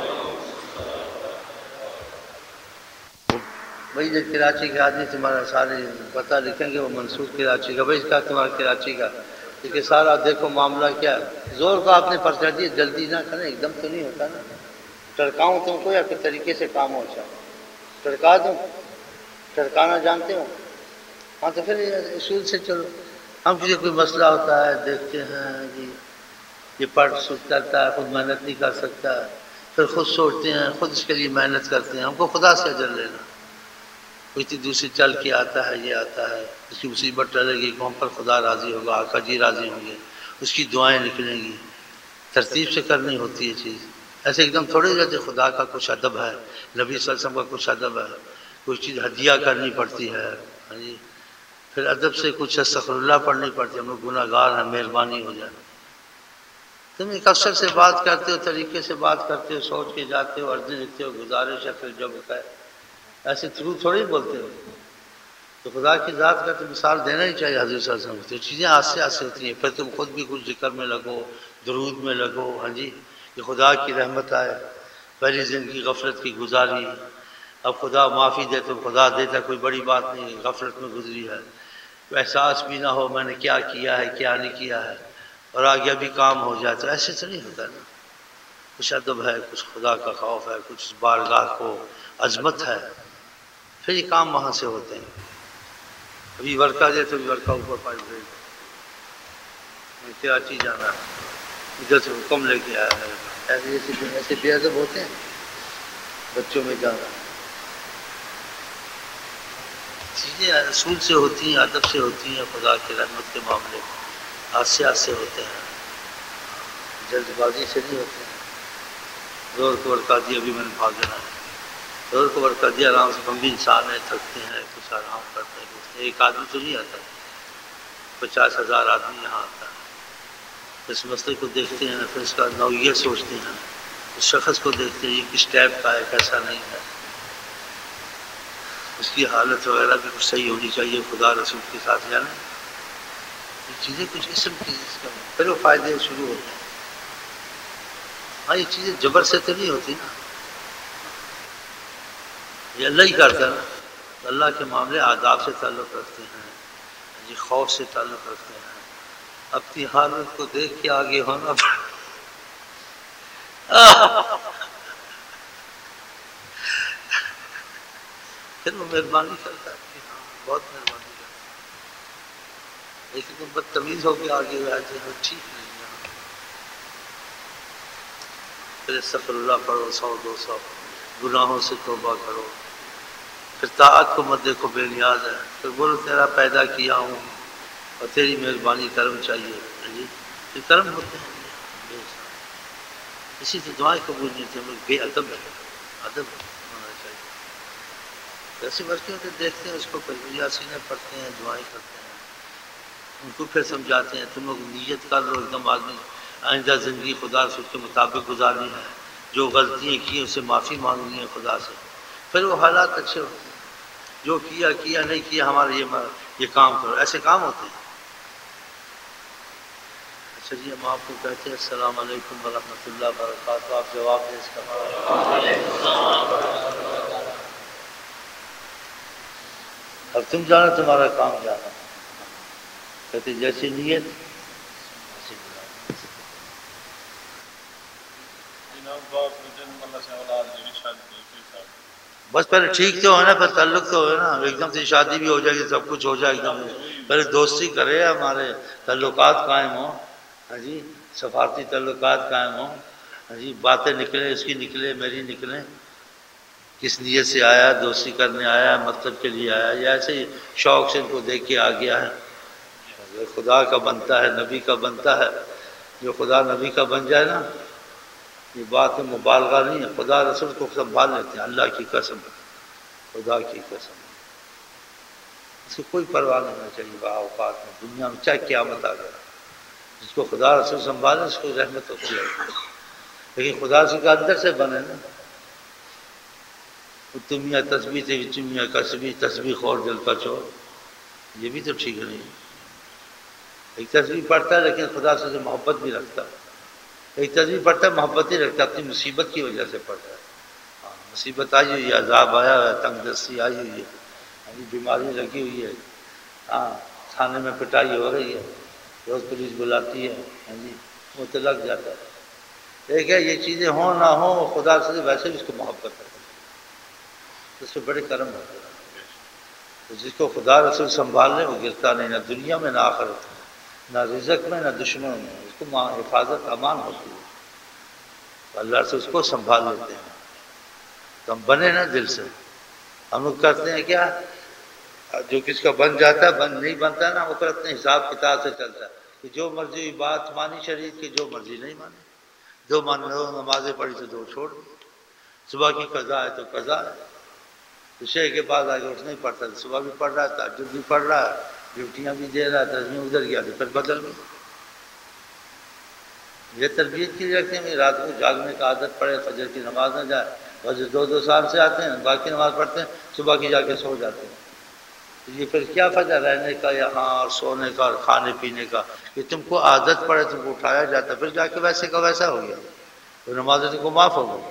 بھائی جب کراچی کے آدمی تمہارا سارے پتہ لکھیں گے، وہ منصور کراچی کا، بھائی اس کا تمہارا کراچی کا، کیونکہ سارا دیکھو معاملہ کیا ہے، زور کا آپ نے پرچہ دیا، جلدی نہ کریں، ایک دم تو نہیں ہوتا نا، ٹرکاؤں تم کو یا پھر طریقے سے کام ہو جائے، ٹرکا دوں، ٹرکانا جانتے ہو، ہاں تو پھر اصول سے چلو۔ ہم کسی کوئی مسئلہ ہوتا ہے دیکھتے ہیں جی یہ پڑھ سوچ کرتا ہے، خود محنت نہیں کر سکتا، پھر خود سوچتے ہیں، خود اس کے لیے محنت کرتے ہیں، ہم کو خدا سے اجر لینا، کوئی دوسری چل کے آتا ہے، یہ آتا ہے، اس کی مصیبت ٹلے گی، قوم پر خدا راضی ہوگا، آقا جی راضی ہوں گے، اس کی دعائیں نکلیں گی، ترتیب سے کرنی ہوتی ہے چیز، ایسے ایک دم تھوڑے رہتے، خدا کا کچھ ادب ہے، نبی صلی اللہ علیہ وسلم کا کچھ ادب ہے، کوئی چیز ہدیہ کرنی پڑتی ہے، ہاں جی، پھر ادب سے کچھ استغفر اللہ پڑھنی پڑتی ہے، ہم لوگ گناہ گار ہیں، مہربانی ہو جائے۔ تم ایک افسر سے بات کرتے ہو، طریقے سے بات کرتے ہو، سوچ کے جاتے ہو، عرضی لکھتے ہو، گزارش ہے، پھر جب ہوتا ہے ایسے تھرو تھوڑی بولتے ہو، تو خدا کی ذات کا تو مثال دینا ہی چاہیے حضرت صلی اللہ علیہ وسلم، تو چیزیں آستے آستے ہوتی ہیں، پھر تم خود بھی کچھ ذکر میں لگو، درود میں لگو، ہاں جی، کہ خدا کی رحمت آئے، پہلی زندگی غفلت کی گزاری، اب خدا معافی دے تو خدا دیتا، کوئی بڑی بات نہیں، غفلت میں گزری ہے، احساس بھی نہ ہو میں نے کیا کیا ہے کیا نہیں کیا ہے، اور آگے بھی کام ہو جائے، تو ایسے تو نہیں ہوتا نا، کچھ ادب ہے، کچھ خدا کا خوف ہے، کچھ بارگاہ کو عظمت ہے، پھر یہ کام وہاں سے ہوتے ہیں۔ ابھی ورکا دے تو ابھی ورکا اوپر پائپ بھیج دو، میں کراچی جانا ہے، ادھر سے حکم لے کے آیا میرے پاس، ایسے ایسے ایسے بے ادب ہوتے ہیں بچوں میں جانا، چیزیں اصول سے ہوتی ہیں، ادب سے ہوتی ہیں، خدا کی رحمت کے معاملے آستے آستے ہوتے ہیں، جلد بازی سے نہیں ہوتے ہیں۔ زور کو ورکا دیا ابھی میں نے بھاگنا ہے، زور کو ورکا دیا آرام سے، ہم بھی انسان ہیں، تھکتے ہیں، کچھ آرام کرتے ہیں، کچھ ایک آدمی تو نہیں آتا، پچاس ہزار آدمی یہاں آتا ہے، اس مسئلے کو دیکھتے ہیں، پھر اس کا نوعیت سوچتے ہیں، اس شخص کو دیکھتے ہیں یہ کس ٹائپ کا ہے، کیسا نہیں ہے، اس کی حالت وغیرہ بھی کچھ صحیح ہونی چاہیے خدا رسول کے ساتھ جانا، یہ چیزیں کچھ قسم کی پھر وہ فائدے شروع ہوتے ہیں۔ ہاں یہ چیزیں جبر سے تو نہیں ہوتی نا، یہ اللہ ہی کرتا ہے نا، اللہ کے معاملے آداب سے تعلق رکھتے ہیں، یہ خوف سے تعلق رکھتے ہیں، اپنی حالت کو دیکھ کے آگے ہونا پھر وہ مہربانی کرتا ہے کہ ہاں بہت مہربانی کرتا ہے، لیکن تم بدتمیز ہو کے آگے ہوئے آتے ہیں ٹھیک نہیں ہے، پھر استغفر اللہ پڑھو سو دو سو، گناہوں سے توبہ کرو، پھر طاعت کو مت دیکھو بے نیاز ہے، پھر بولو تیرا پیدا کیا ہوں اور تیری مہربانی کرم چاہیے، جی پھر کرم ہوتے ہیں، اسی سے دعائیں قبول نہیں ہوتی، ہم لوگ بے ادب ہے، ادب ہونا چاہیے، ایسے بچے ہوتے دیکھتے ہیں اس کو یاسینیں پڑھتے ہیں، دعائیں کرتے ہیں، ان کو پھر سمجھاتے ہیں تم لوگ نیت کر لو ایک دم آدمی آئندہ زندگی خدا سے اس کے مطابق گزارنی ہے، جو غلطیاں کی اسے معافی مانگنی ہے خدا سے، پھر وہ حالات اچھے ہوتے ہیں، جو کیا کیا نہیں کیا ہمارے یہ یہ کام کرو، ایسے کام ہوتے ہیں۔ اچھا جی ہم آپ کو کہتے ہیں السلام علیکم ورحمۃ اللہ وبرکاتہ، آپ جواب دیں اس کا۔ اب تم جانا تمہارا کام جانا، کہتے جیسی نیت بس پہلے ٹھیک تو ہے نا، پھر تعلق تو ہے نا، ایک دم سے شادی بھی ہو جائے گی، سب کچھ ہو جائے ایک دم، پہلے دوستی کرے، ہمارے تعلقات قائم ہوں، ہاں جی سفارتی تعلقات قائم ہوں، ہاں جی باتیں نکلیں، اس کی نکلے میری نکلیں، کس نیت سے آیا، دوستی کرنے آیا، مطلب کے لیے آیا، یا ایسے ہی شوق سے ان کو دیکھ کے آ گیا ہے، خدا کا بنتا ہے، نبی کا بنتا ہے، جو خدا نبی کا بن جائے نا، یہ بات میں مبالغہ نہیں ہے، خدا رسول کو سنبھال لیتے ہیں، اللہ کی قسم، خدا کی قسم، اس کو کوئی پرواہ نہیں ہونا چاہیے بہا اوقات میں، دنیا میں چاہے قیامت آ گیا، جس کو خدا رسول سنبھالے اس کو رحمت ہوتی ہے، لیکن خدا رسول کا اندر سے بنے نا، تمیا تسبیح سے چمیا کسبی تسبیح خور دل کا چور، یہ بھی تو ٹھیک نہیں ہے، ایک تسبیح پڑھتا ہے لیکن خدا سے محبت بھی رکھتا ہے، ایک تسبیح پڑھتا ہے محبت ہی رکھتا ہے، اپنی مصیبت کی وجہ سے پڑھتا ہے، ہاں مصیبت آئی ہوئی ہے، عذاب آیا ہے، تنگ دستی آئی ہوئی ہے، بیماری لگی ہوئی ہے، ہاں تھانے میں پٹائی ہو رہی ہے، روز پولیس بلاتی ہے، ہاں جی وہ تو لگ جاتا ہے، ایک ہے یہ چیزیں ہوں نہ ہوں، خدا سے ویسے بھی اس کو محبت ہے، اس سے بڑے کرم ہوتے ہیں، تو جس کو خدا رسول سنبھال لے وہ گرتا نہیں، نہ دنیا میں نہ آخرت میں، نہ رزق میں نہ دشمنوں میں، اس کو حفاظت امان ہوتی ہے، تو اللہ سے اس کو سنبھال لیتے ہیں، تو ہم بنے نا دل سے، ہم لوگ کرتے ہیں کیا، جو کس کا بن جاتا ہے، بن نہیں بنتا نا وہ پھر اپنے حساب کتاب سے چلتا ہے، کہ جو مرضی بات مانی شریعت کی، جو مرضی نہیں مانی، دو مان نمازیں پڑھی تو دو چھوڑ دی، صبح کی قضا ہے تو قضا ہے، عشاء کے بعد آگے اٹھ نہیں پڑتا، صبح بھی پڑھ رہا ہے، تہجد بھی پڑھ رہا ہے، ڈیوٹیاں بھی دے رہا ہے، تسبیح ادھر گیا تو پھر بدل گئی، یہ تربیت کی رکھتے ہیں، رات کو جاگنے کا عادت پڑے، فجر کی نماز نہ جائے، فجر دو دو سال سے آتے ہیں، باقی نماز پڑھتے ہیں، صبح کی جا کے سو جاتے ہیں، یہ پھر کیا فائدہ رہنے کا یہاں اور سونے کا اور کھانے پینے کا، کہ تم کو عادت پڑے، تم کو اٹھایا جاتا، پھر جا کے ویسے کا ویسا ہو گیا، تو نمازیں تم کو معاف ہو گئی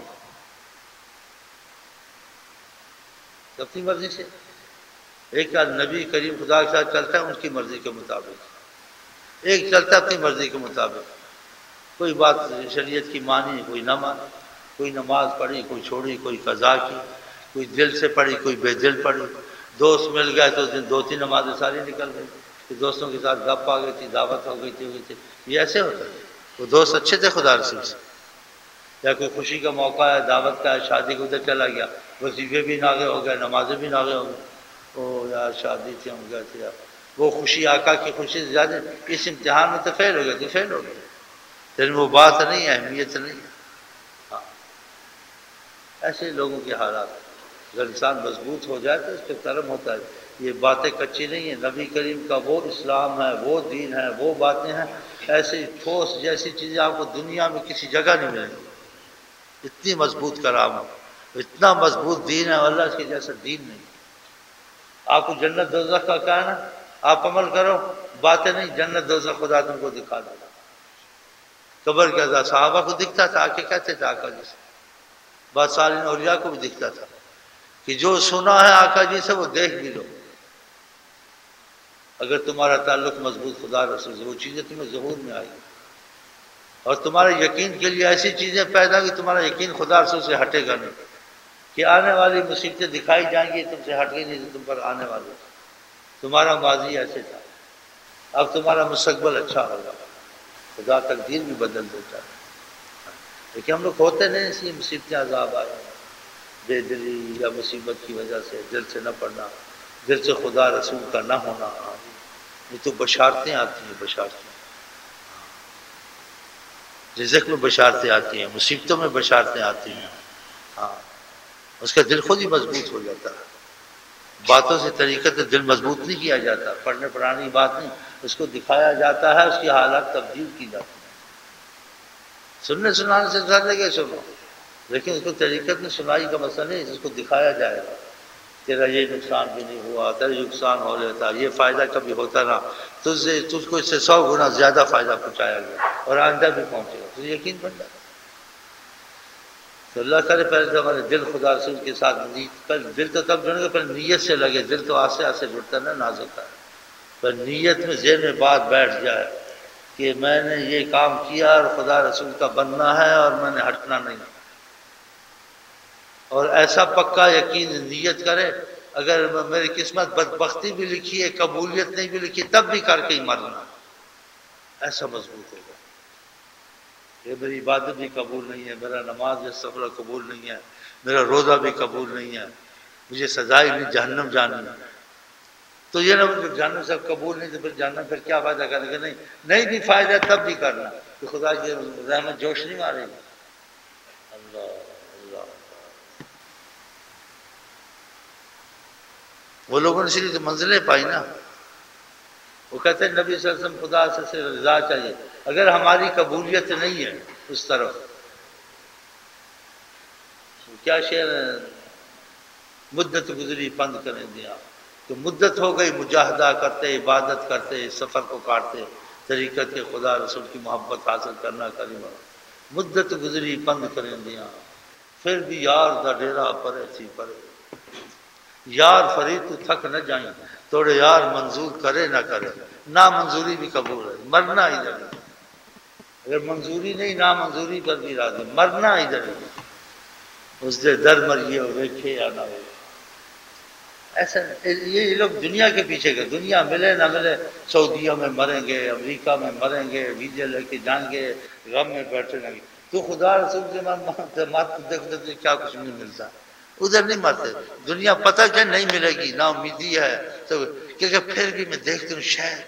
اپنی مرضی سے، ایک نبی کریم خدا کے ساتھ چلتا ہے ان کی مرضی کے مطابق، ایک چلتا ہے اپنی مرضی کے مطابق، کوئی بات شریعت کی مانی کوئی نہ مانی، کوئی نماز پڑھی کوئی چھوڑی، کوئی قضا کی، کوئی دل سے پڑھی کوئی بے دل پڑھی، دوست مل گئے تو دن دو تین نمازیں ساری نکل گئی، کہ دوستوں کے ساتھ گپ آ گئی تھی، دعوت ہو گئی تھی ہو گئی تھی یہ ایسے ہوتا ہے۔ وہ دوست اچھے تھے خدا رسول سے، یا کوئی خوشی کا موقع ہے، دعوت کا ہے، شادی کو ادھر چلا گیا، وظیفے بھی ناغے ہو گئے، نمازیں بھی ناغے ہو گئے، او یار شادی تھی ہم گئے تھے یار، وہ خوشی آقا کی خوشی سے زیادہ اس امتحان میں تو فیل ہو گئے تو فیل ہو گئے، لیکن وہ بات نہیں ہے، اہمیت نہیں ہے۔ ہاں ایسے لوگوں کے حالات، اگر انسان مضبوط ہو جائے تو اس پہ کرم ہوتا ہے، یہ باتیں کچی نہیں ہیں، نبی کریم کا وہ اسلام ہے، وہ دین ہے، وہ باتیں ہیں، ایسی ٹھوس جیسی چیزیں آپ کو دنیا میں کسی جگہ نہیں ملیں گی، اتنی مضبوط کرام ہے، اتنا مضبوط دین ہے، اللہ اس کے جیسا دین نہیں۔ آپ کو جنت دوزخ کا کہا نا، آپ عمل کرو، باتیں نہیں، جنت دوزخ خدا تم کو دکھا دے گا۔ قبر کے عذاب صحابہ کو دکھتا تھا، آ کے کہتے تھے آقا جی سے، بات سالین اولیاء کو بھی دکھتا تھا کہ جو سنا ہے آقا جی سے وہ دیکھ بھی لو، اگر تمہارا تعلق مضبوط خدا رسول سے، وہ چیزیں تمہیں ظہور میں آئی، اور تمہارے یقین کے لیے ایسی چیزیں پیدا کہ تمہارا یقین خدا رسول سے ہٹے گا نہیں، کہ آنے والی مصیبتیں دکھائی جائیں گی تم سے ہٹ گئی نہیں، تم پر آنے والی، تمہارا ماضی ایسے تھا، اب تمہارا مستقبل اچھا ہوگا، خدا تقدیر بھی بدل دیتا ہے، لیکن ہم لوگ ہوتے نہیں اس لیے مصیبتیں عذاب آئے، بے دلی یا مصیبت کی وجہ سے دل سے نہ پڑنا، دل سے خدا رسول کا نہ ہونا، یہ تو بشارتیں آتی ہیں، بشارتیں رزق میں بشارتیں آتی ہیں، مصیبتوں میں بشارتیں آتی ہیں، ہاں اس کا دل خود ہی مضبوط ہو جاتا ہے، باتوں سے طریقے سے دل مضبوط نہیں کیا جاتا، پڑھنے پڑھانے بات نہیں، اس کو دکھایا جاتا ہے، اس کی حالات تبدیل کی جاتی ہیں، سننے سنانے سے ڈر لگے سنو، لیکن اس کو طریقے میں سنائی کا مسئلہ نہیں، اس کو دکھایا جائے گا، تیرا یہ نقصان بھی نہیں ہوا، تیرا نقصان ہو لیتا، یہ فائدہ کبھی ہوتا رہا، تجھ سے تجھ کو اس سے سو گنا زیادہ فائدہ پہنچایا گیا اور آئندہ بھی پہنچے گا، تجھے یقین بن جاتا۔ تو اللہ کرے پہلے تو ہمارے دل خدا رسول کے ساتھ نیت پر، دل تو تب جڑے گا پہلے نیت سے لگے، دل تو آسے آسے جڑتا نا، نازک ہے، پر نیت میں ذہن میں بات بیٹھ جائے کہ میں نے یہ کام کیا اور خدا رسول کا بننا ہے اور میں نے ہٹنا نہیں، اور ایسا پکا یقین نیت کرے، اگر میری قسمت بدبختی بھی لکھی ہے، قبولیت نہیں بھی لکھی، تب بھی کر کے ہی مرنا، ایسا مضبوط ہوگا کہ میری عبادت بھی قبول نہیں ہے، میرا نماز یا سفر قبول نہیں ہے، میرا روزہ بھی قبول نہیں ہے، مجھے سزائے بھی جہنم جانی ہے، تو یہ نہ مجھے جہنم سے قبول نہیں تو پھر جہنم پھر کیا فائدہ کرنے کا، نہیں نہیں بھی فائدہ تب بھی کرنا کہ خدا کی رحمت جوش نہیں مارے گی۔ اللہ اللہ، وہ لوگوں نے اس لیے تو منزلیں پائی نا، وہ کہتے ہیں نبی صلی اللہ علیہ وسلم خدا سے رضا چاہیے، اگر ہماری قبولیت نہیں ہے اس طرف، کیا شعر مدت گزری پند کریں دیا، تو مدت ہو گئی مجاہدہ کرتے، عبادت کرتے، سفر کو کاٹتے، طریقت کے خدا رسول کی محبت حاصل کرنا کریمہ، مدت گزری پند کریں دیا، پھر بھی یار دا ڈیرا پرے تھی پرے، یار فرید تو تھک نہ جائیں، توڑے یار منظور کرے نہ کرے، نا منظوری بھی قبول ہے، مرنا ادھر ہے، اگر منظوری نہیں نا منظوری پر بھی راضی، مرنا ادھر ہے، اس دے در مریے ویکھے یا نہ ہو، ایسا یہ لوگ دنیا کے پیچھے گئے، دنیا ملے نہ ملے، سعودیہ میں مریں گے، امریکہ میں مریں گے، ویزے لے کے جائیں گے، غم میں بیٹھے رہیں گے، تو خدا رسول سے مات دیکھتے کیا کچھ نہیں ملتا، ادھر نہیں مرتے، دنیا پتہ کیا نہیں ملے گی، نا امیدی ہے، تو کیونکہ پھر بھی میں دیکھتی ہوں شہر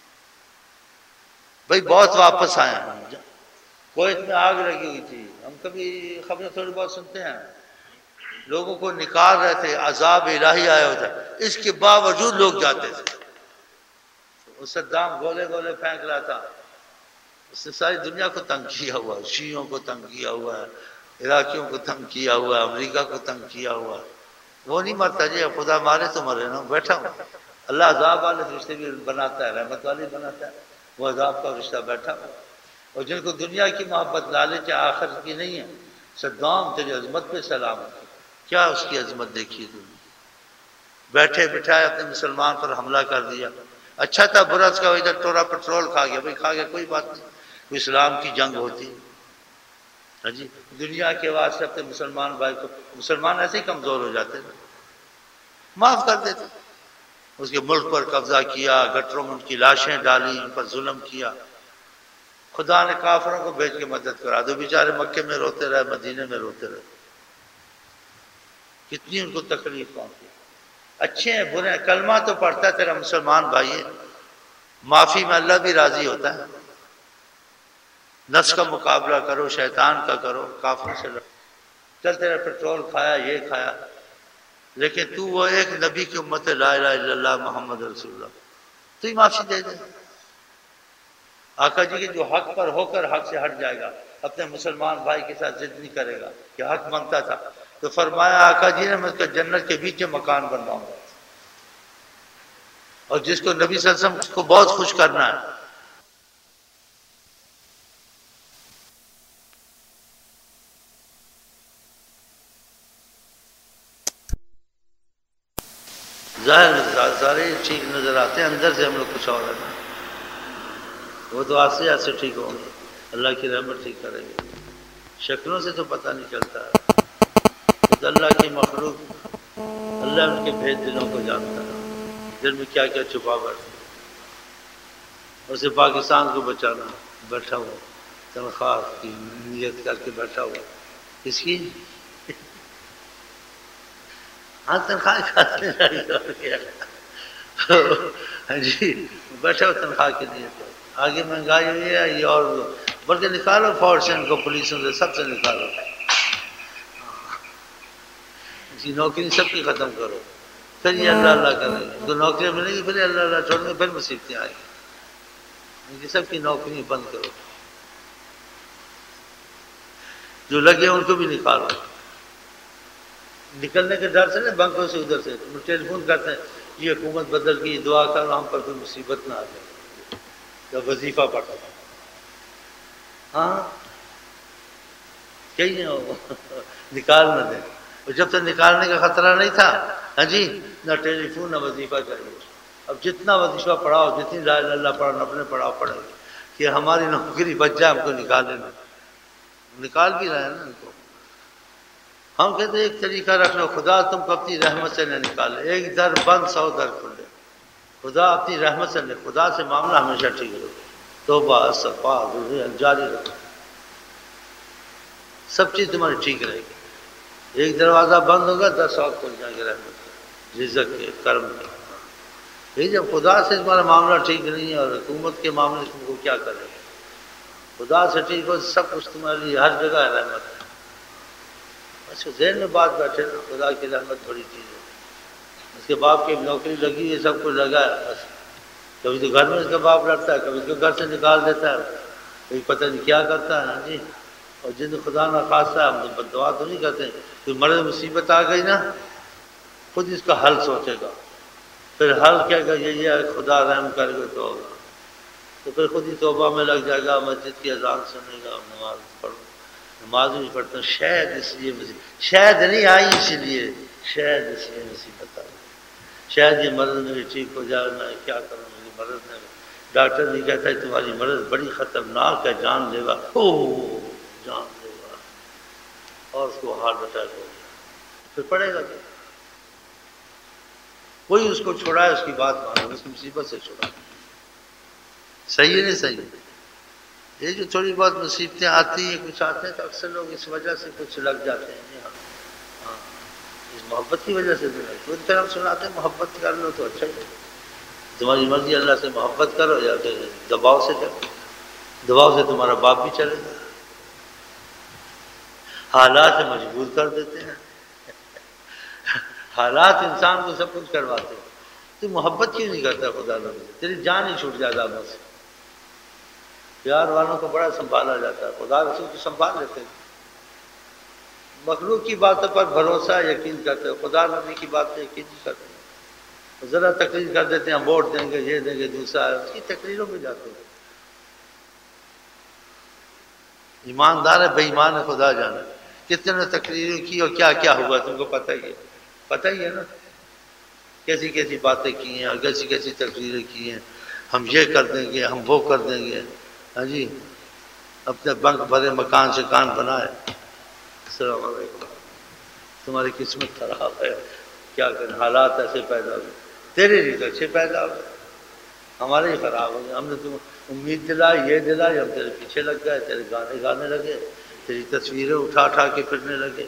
بھائی بہت واپس آئے ہیں، کویت میں آگ لگی ہوئی تھی، ہم کبھی خبریں تھوڑی بہت سنتے ہیں، لوگوں کو نکال رہے تھے، عذاب الہی آیا ہوتا، اس کے باوجود لوگ جاتے تھے، صدام گولے گولے پھینک رہا تھا، اس نے ساری دنیا کو تنگ کیا ہوا ہے، شیعوں کو تنگ کیا ہوا ہے، عراقیوں کو تنگ کیا ہوا ہے، امریکہ کو تنگ کیا ہوا ہے، وہ نہیں مرتا جی، خدا مارے تو مرے نا، بیٹھا ہوں، اللہ عذاب والے رشتے بھی بناتا ہے، رحمت والے بناتا ہے، وہ عذاب کا رشتہ بیٹھا ہوا، اور جن کو دنیا کی محبت لالچ آخر کی نہیں ہے، صدام تیری عظمت پہ سلام، کیا اس کی عظمت دیکھی تم نے، بیٹھے بٹھائے اپنے مسلمان پر حملہ کر دیا، اچھا تھا برا اس کا، ادھر ٹورا پٹرول کھا گیا، بھائی کھا گیا کوئی بات نہیں، وہ اسلام کی جنگ ہوتی، ہاں جی، دنیا کے واسطے اپنے مسلمان بھائی کو، مسلمان ایسے ہی کمزور ہو جاتے ہیں، معاف کر دیتے. اس کے ملک پر قبضہ کیا، گٹروں میں ان کی لاشیں ڈالی، ان پر ظلم کیا. خدا نے کافروں کو بھیج کے مدد کرا دو، بیچارے مکے میں روتے رہے، مدینے میں روتے رہے. کتنی ان کو تکلیف پہنچی. اچھے ہیں برے ہیں، کلمہ تو پڑھتا ہے تیرا مسلمان بھائی ہے، معافی میں اللہ بھی راضی ہوتا ہے. نفس کا مقابلہ کرو، شیطان کا کرو، کافروں سے لڑو. چل تیرا پیٹرول کھایا، یہ کھایا، لیکن تو وہ ایک نبی کی امت ہے، لا الہ الا اللہ محمد رسول اللہ، تو ہی معافی دے دے. آقا جی کے جو حق پر ہو کر حق سے ہٹ جائے گا، اپنے مسلمان بھائی کے ساتھ ضد نہیں کرے گا کہ حق مانگتا تھا، تو فرمایا آقا جی نے میں اس کا جنت کے بیچ مکان بنواؤں گا. اور جس کو نبی صلی اللہ علیہ وسلم کو بہت خوش کرنا ہے. ظاہر سارے ٹھیک نظر آتے ہیں، اندر سے ہم لوگ کچھ اور ہے نا. وہ تو آج سے آج سے ٹھیک ہوں گے، اللہ کی رحمت ٹھیک کریں گے. شکلوں سے تو پتہ نہیں چلتا ہے، تو اللہ کی مخلوق، اللہ ان کے بھید دلوں کو جانتا ہے، دل میں کیا کیا چھپا بیٹھتا. اسے پاکستان کو بچانا، بیٹھا ہوا تنخواہ کی نیت کر کے بیٹھا ہوا. کس کی؟ ہاں تنخواہ کھاتے ہاں جی، بیٹھا ہو تنخواہ کی نیت. آگے مہنگائی ہوئی ہے یہ، اور بلکہ نکالو فوج سے ان کو، پولیسوں سے، سب سے نکالو. جی نوکری سب کی ختم کرو، پھر یہ اللہ اللہ کریں گے. تو نوکریاں ملیں گی، پھر اللہ اللہ چھوڑیں گے، پھر مصیبتیں آئیں گی. ان کی سب کی نوکری بند کرو، جو لگے ان کو بھی نکالو. نکلنے کے ڈر سے نا، بینکوں سے ادھر سے ٹیلی فون کرتے ہیں، یہ حکومت بدل گئی، دعا کرو ہم پر کوئی مصیبت نہ آ جائے. جب وظیفہ پڑھتا تھا، ہاں کہیں نکال نہ دیں. اور جب تک نکالنے کا خطرہ نہیں تھا، ہاں جی، نہ ٹیلی فون نہ وظیفہ چاہیے. اب جتنا وظیفہ پڑھاؤ، جتنی لا الہ الا اللہ پڑھاؤ، اپنے پڑھاؤ پڑھے گا کہ ہماری نوکری بچ جائے، ہم کو نکالے نہ. نکال بھی رہے ہیں نا ان کو. ہم کہتے ہیں ایک طریقہ رکھ لو، خدا تم کو اپنی رحمت سے نہ نکالے. ایک در بند، سو در کھلے. خدا اپنی رحمت سے، خدا سے معاملہ ہمیشہ ٹھیک رہو، توبہ استغفار جاری رکھو، سب چیز تمہاری ٹھیک رہے گی. ایک دروازہ بند ہوگا، دس اور کھل جائیں گے رحمت کے، رزق کے، کرم کے. یہ جب خدا سے تمہارا معاملہ ٹھیک نہیں ہے، اور حکومت کے معاملے سے تم کو کیا کرے گا. خدا سے ٹھیک ہو، سب کچھ تمہارے لیے ہر جگہ رحمت ہے. اچھا ذہن میں بات بیٹھے نا، خدا کی رحمت بڑی چیز ہے. اس کے باپ کی نوکری لگی ہے، سب کچھ لگا ہے، بس کبھی تو گھر میں اس کا باپ لڑتا ہے، کبھی اس کو گھر سے نکال دیتا ہے، کبھی پتہ نہیں کیا کرتا ہے. ہاں جی. اور جن خدا نہ خواستہ ہے، ہم تو بد دعا تو نہیں کرتے، کوئی مرض مصیبت آ گئی نا، خود اس کا حل سوچے گا. پھر حل کیا گا، یہ ہے خدا رحم کر گے تو ہوگا. تو پھر خود ہی توبہ میں لگ جائے گا، مسجد کی اذان سنے گا، نماز پڑھو. نماز بھی پڑھتا ہوں، شاید اس لیے مصیبت، شاید نہیں آئی اسی لیے، شاید اس لیے مصیبت آئی، شاید یہ مرض میری ٹھیک ہو جائے. میں کیا کروں، میری مرض میں ڈاکٹر نہیں کہتا ہے تمہاری مرض بڑی خطرناک ہے، جان لیوا. او جان لیوا، اور اس کو ہارٹ اٹیک ہو گیا، پھر پڑے گا. کوئی اس کو چھوڑا ہے، اس کی بات مانو، اس مصیبت سے چھوڑا. صحیح ہے نہیں صحیح؟ یہ جو تھوڑی بہت مصیبتیں آتی ہیں، کچھ آتے ہیں، تو اکثر لوگ اس وجہ سے کچھ لگ جاتے ہیں. ہاں اس محبت کی وجہ سے بھی نہیں. تو پھر ہم سناتے ہیں محبت کر لو تو اچھا ہی ہے، تمہاری مرضی، اللہ سے محبت کرو یا پھر دباؤ سے کرو. دباؤ سے تمہارا باپ بھی چلے گا، حالات مجبور کر دیتے ہیں. حالات انسان کو سب کچھ کرواتے ہیں. تو محبت کیوں نہیں کرتا خدا نہ؟ تیری جان ہی چھوٹ جاتا ہے. بس پیار والوں کو بڑا سنبھالا جاتا ہے، خدا رسول کو سنبھال لیتے ہیں. مخلوق کی باتوں پر بھروسہ یقین کرتے ہیں، خدا نبی کی بات پہ یقین نہیں کرتے. ذرا تقریر کر دیتے ہیں، ووٹ دیں گے، یہ دیں گے، دوسرا ہے، اس کی تقریروں میں جاتے ہیں. ایماندار ہے بے ایمان ہے خدا جانے. کتنے نے تقریریں کی اور کیا کیا ہوا تم کو پتہ ہی ہے، پتہ ہی ہے نا. کیسی کیسی باتیں کی ہیں اور کیسی کیسی تقریریں کی ہیں. ہم یہ کر دیں گے، ہم وہ کر دیں گے. ہاں جی، اپنے بنک بھرے مکان سے کان بنائے. السلام علیکم. تمہاری قسمت خراب ہے، کیا کریں، حالات ایسے پیدا ہوئے، تیرے لیے تو اچھے پیدا ہوئے، ہمارے ہی خراب ہو گئے. ہم نے تم امید دلائی، یہ دلائی، ہم تیرے پیچھے لگ گئے، تیرے گانے گانے لگے، تیری تصویریں اٹھا اٹھا کے پھرنے لگے.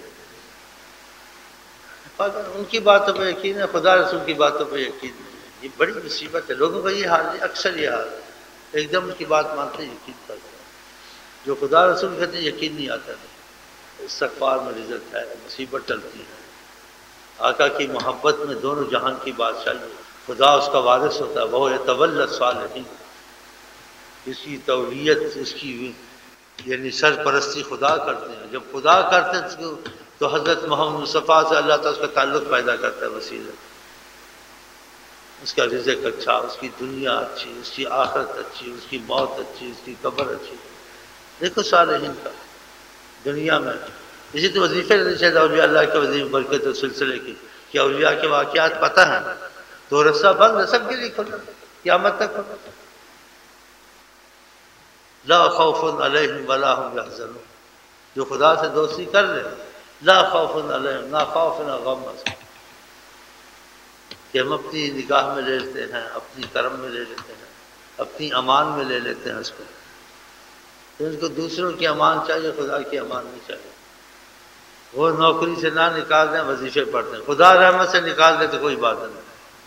ان کی باتوں پہ یقین ہے، خدا رسول کی باتوں پہ یقین نہیں ہے. یہ بڑی مصیبت ہے. لوگوں کا یہ حال ہے، اکثر یہ حال ہے، ایک دم اس کی بات مانتے یقین کرتے ہیں. جو خدا رسول کہتے ہیں یقین نہیں آتا. استغفار میں رزق ہے، مصیبت ٹلتی ہے. آقا کی محبت میں دونوں جہان کی بادشاہی، خدا اس کا وارث ہوتا ہے. وہ یتولی الصالحین، اس کی تولیت، اس کی یعنی سرپرستی خدا کرتے ہیں. جب خدا کرتے ہیں تو حضرت محمد مصطفیٰ سے اللہ تعالیٰ اس کا تعلق پیدا کرتا ہے وسیلہ. اس کا رزق اچھا، اس کی دنیا اچھی، اس کی آخرت اچھی، اس کی موت اچھی، اس کی قبر اچھی. دیکھو صالحین کا دنیا میں. اسی تو وظیفے لینے چاہیے اولیاء اللہ کے وظیفے برکت و سلسلے کی کہ اولیاء کے واقعات پتہ ہیں تو رسہ بند ہے سب کے لیے کھلا قیامت تک کھلا. لا خوف علیہم ولا هم یحزنون. جو خدا سے دوستی کر لے، لا خوف علیہم، نہ خوف نہ غم، کہ ہم اپنی نگاہ میں لے لیتے ہیں، اپنی کرم میں لے لیتے ہیں، اپنی امان میں لے لیتے ہیں اس کو. تو ان کو دوسروں کی امان چاہیے، خدا کی امان نہیں چاہیے. وہ نوکری سے نہ نکال دیں، وظیفے پڑھتے ہیں. خدا رحمت سے نکال دے تو کوئی بات نہیں،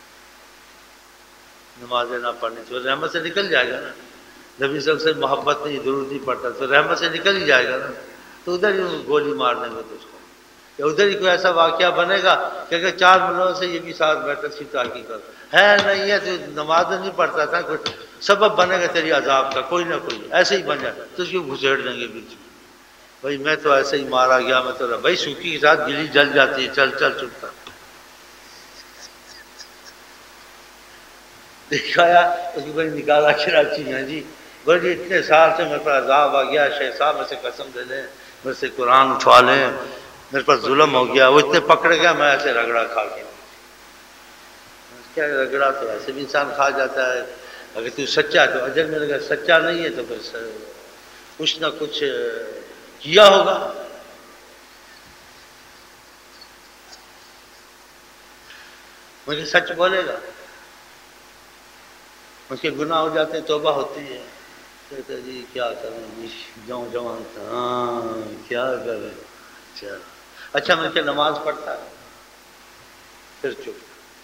نمازیں نہ پڑھنی چاہیے، رحمت سے نکل جائے گا نا. نبی صلی اللہ علیہ وسلم سے محبت نہیں، درود نہیں پڑتا تو رحمت سے نکل ہی جائے گا نا. تو ادھر ہی گولی مار دیں گے تو اس کو، یا ادھر ہی کوئی ایسا واقعہ بنے گا کہ اگر چار ملوں سے یہ بھی ساتھ بیٹھے اس کی تحقیق ہے نہیں ہے تو نماز نہیں پڑھتا تھا، کوئی سبب بنے گا تیری عذاب کا، کوئی نہ کوئی ایسے ہی بن جائے تو اس کو گھسیڑ دیں گے بیچ میں. بھائی میں تو ایسے ہی مارا گیا، میں تو بھائی سوکھی کے ساتھ گلی جل جاتی ہے، چل چل چلتا دکھایا اس کو بھائی نکالا کراچی میں. جی بڑی اتنے سال سے میرے پر عذاب آ گیا، شیخ صاحب میں سے قسم دے لیں، میرے سے قرآن اٹھوا لیں، میرے پر ظلم ہو گیا. وہ اتنے پکڑ گیا، میں ایسے رگڑا کھا کے. کیا رگڑا تو ایسے بھی انسان کھا جاتا ہے. اگر تو سچا ہے تو اجر ملے گا، سچا نہیں ہے تو پھر کچھ نہ کچھ کیا ہوگا. مجھے سچ بولے گا، اس کے گناہ ہو جاتے ہیں، توبہ ہوتی ہے. کہتے جی کیا کریں جی، جاؤں جوان تھا، ہاں کیا کریں. اچھا اچھا میں کہ نماز پڑھتا ہے، پھر چپ.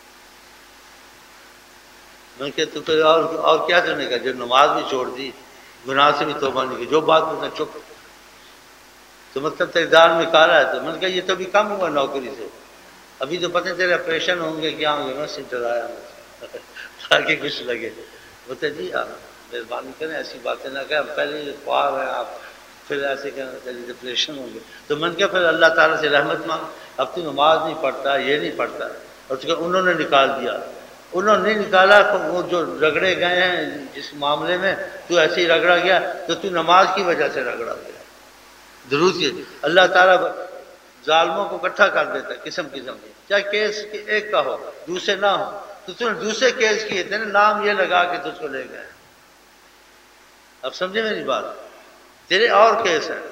میں کہ تو پھر اور اور کیا کرنے کا، جو نماز بھی چھوڑ دی، گناہ سے بھی توبہ نہیں کی، جو بات میں چپ. تو مطلب تیرے دار میں کارا ہے. تو میں نے کہا یہ تو بھی کم ہوا نوکری سے، ابھی تو پتہ تیرے آپریشن ہوں گے، کیا ہوں گے. میں سیٹر آیا تاکہ کچھ لگے. بولتے جی آپ مہربانی کریں ایسی باتیں نہ کریں، پہلے خواب ہیں آپ، پھر ایسے کہنا چلیے ڈپریشن ہوں گے. تو میں نے کہا پھر اللہ تعالیٰ سے رحمت مانگ. اب تو نماز نہیں پڑھتا، یہ نہیں پڑھتا، اور تو انہوں نے نکال دیا. انہوں نے نکالا تو وہ جو رگڑے گئے ہیں جس معاملے میں تو ایسے ہی رگڑا گیا، تو تو نماز کی وجہ سے رگڑا گیا. درود کی اللہ تعالیٰ ظالموں کو اکٹھا کر دیتا ہے قسم قسم کے، چاہے کیس ایک کا ہو دوسرے نہ ہو. تو تم نے دوسرے کیس کیے تھے نا، نام یہ لگا کے تجھ کو لے گئے. اب سمجھے میری بات، تیرے اور کیس ہے.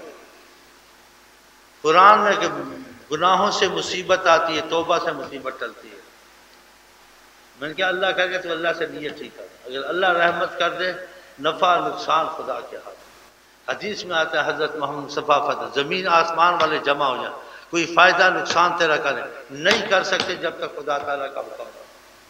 قرآن میں کہ گناہوں سے مصیبت آتی ہے، توبہ سے مصیبت ٹلتی ہے. میں نے کہا اللہ کر کے تو اللہ سے نیت ٹھیک کر. اگر اللہ رحمت کر دے، نفع نقصان خدا کے ہاتھ. حدیث میں آتا ہے حضرت محمد صفا فتح، زمین آسمان والے جمع ہو جائیں، کوئی فائدہ نقصان تیرا کرے نہیں کر سکتے جب تک خدا تعالیٰ کا حکم ہو.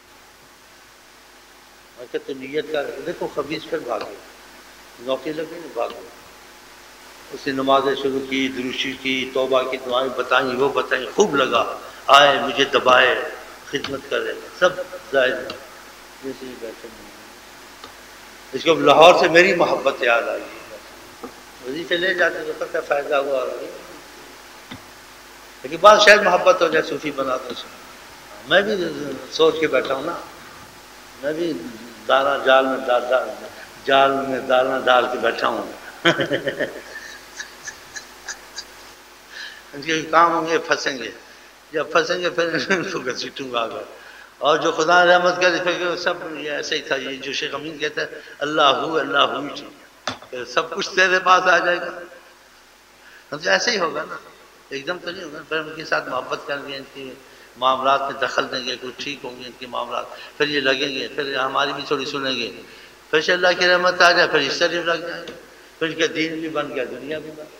میں کہ تو نیت کر. دیکھو خبیث پھر بھاگے، نوکری لگی نہیں بھاگے. اس نے نمازیں شروع کی، دروشی کی، توبہ کی دعائیں بتائیں، وہ بتائیں، خوب لگا، آئے مجھے دبائے، خدمت کرے، سب ظاہر ہے. جیسے ہی بیٹھے اس کو لاہور سے میری محبت یاد آئی. وظیفے لے جاتے تو پتہ فائدہ ہوا، لیکن بعد شاید محبت ہو جائے، صوفی بنا دو. میں بھی سوچ کے بیٹھا ہوں نا، میں بھی دانا جال میں ڈال جال میں دانا ڈال کے بیٹھا ہوں. ان کے کام ہوں گے، پھنسیں گے. جب پھنسیں گے پھر ان کو گھسیٹوں گا آگے. اور جو خدا رحمت کرے پھر سب یہ ایسے ہی تھا. یہ جو شیخ امین کہتا ہے اللہ ہو اللہ ہوئی چیز، سب کچھ تیرے پاس آ جائے گا. تو ایسے ہی ہوگا نا، ایک دم تو نہیں ہوگا. پھر ان کے ساتھ محبت کر کے، ان کی معاملات میں دخل دیں گے، کچھ ٹھیک ہوں گے ان کے معاملات، پھر یہ لگیں گے، پھر ہماری بھی تھوڑی سنیں گے، پھر اللہ کی رحمت آ جائے، پھر اس طرف لگ جائیں گے، پھر ان کا دین بھی بن گیا، دنیا بھی بن گیا۔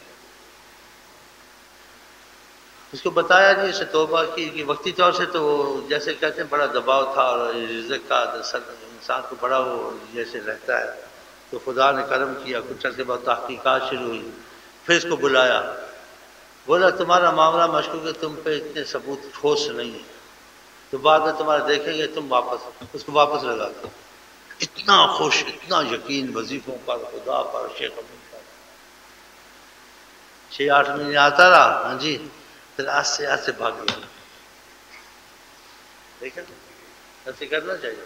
اس کو بتایا جی اسے توبہ کی کہ وقتی طور سے تو وہ جیسے کہتے ہیں بڑا دباؤ تھا اور رزق کا انسان کو بڑا وہ جیسے رہتا ہے، تو خدا نے کرم کیا، کچھ عرصے بعد تحقیقات شروع ہوئی، پھر اس کو بلایا، بولا تمہارا معاملہ مشکوک ہے، تم پہ اتنے ثبوت ٹھوس نہیں ہے، تو بعد میں تمہارا دیکھیں گے، تم واپس اس کو واپس لگا دو۔ اتنا خوش، اتنا یقین وظیفوں پر، خدا پر، شیخ امین پر، چھ آٹھ مہینے آتا رہا، ہاں جی، پھر آستے آستے بھاگ گیا۔ دیکھیں ایسے کرنا چاہیے۔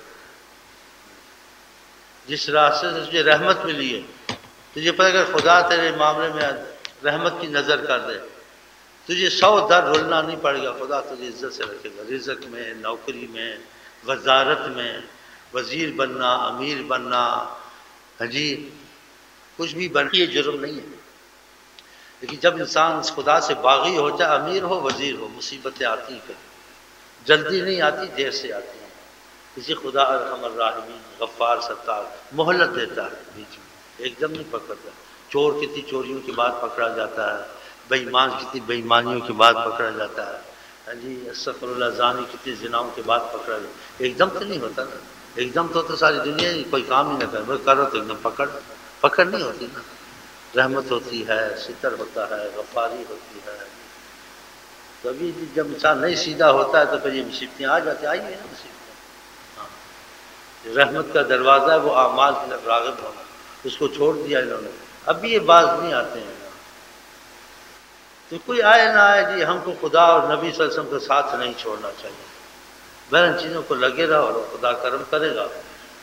جس راستے سے تجھے رحمت ملی ہے، تجھے پتہ اگر خدا تیرے معاملے میں رحمت کی نظر کر دے، تجھے سو در رولنا نہیں پڑے گا، خدا تجھے عزت سے رکھے گا، رزق میں، نوکری میں، وزارت میں، وزیر بننا، امیر بننا، ہاں جی، کچھ بھی بننا یہ جرم نہیں ہے، لیکن جب انسان خدا سے باغی ہو، چاہے امیر ہو وزیر ہو، مصیبتیں آتی ہیں، جلدی نہیں آتی، دیر سے آتی ہیں۔ اسی خدا ارحم الراحمین، غفار ستار مہلت دیتا ہے، بیچ میں ایک دم نہیں پکڑتا۔ چور کتنی چوریوں کے بعد پکڑا جاتا ہے، بے ایمان کتنی بے ایمانیوں کے بعد پکڑا جاتا ہے، ہاں جی، استغفر اللہ، زانی کتنی زناؤں کے بعد پکڑا جاتا ہے۔ ایک دم تو نہیں ہوتا نا، ایک دم تو تو ساری دنیا کوئی کام ہی نہ کرے، بس کرو تو ایک دم پکڑ پکڑ نہیں ہوتی نا، رحمت ہوتی ہے، ستر ہوتا ہے، غفاری ہوتی ہے۔ تو ابھی جب انسان نہیں سیدھا ہوتا ہے تو پھر یہ مصیبتیں آ جاتی، آئی ہیں مصیبتیں۔ رحمت کا دروازہ ہے وہ اعمال کی طرف راغب ہونا، اس کو چھوڑ دیا انہوں نے، اب یہ باز نہیں آتے ہیں۔ تو کوئی آئے نہ آئے جی، ہم کو خدا اور نبی صلی اللہ علیہ وسلم کا ساتھ نہیں چھوڑنا چاہیے، بہر ان چیزوں کو لگے رہو اور خدا کرم کرے گا۔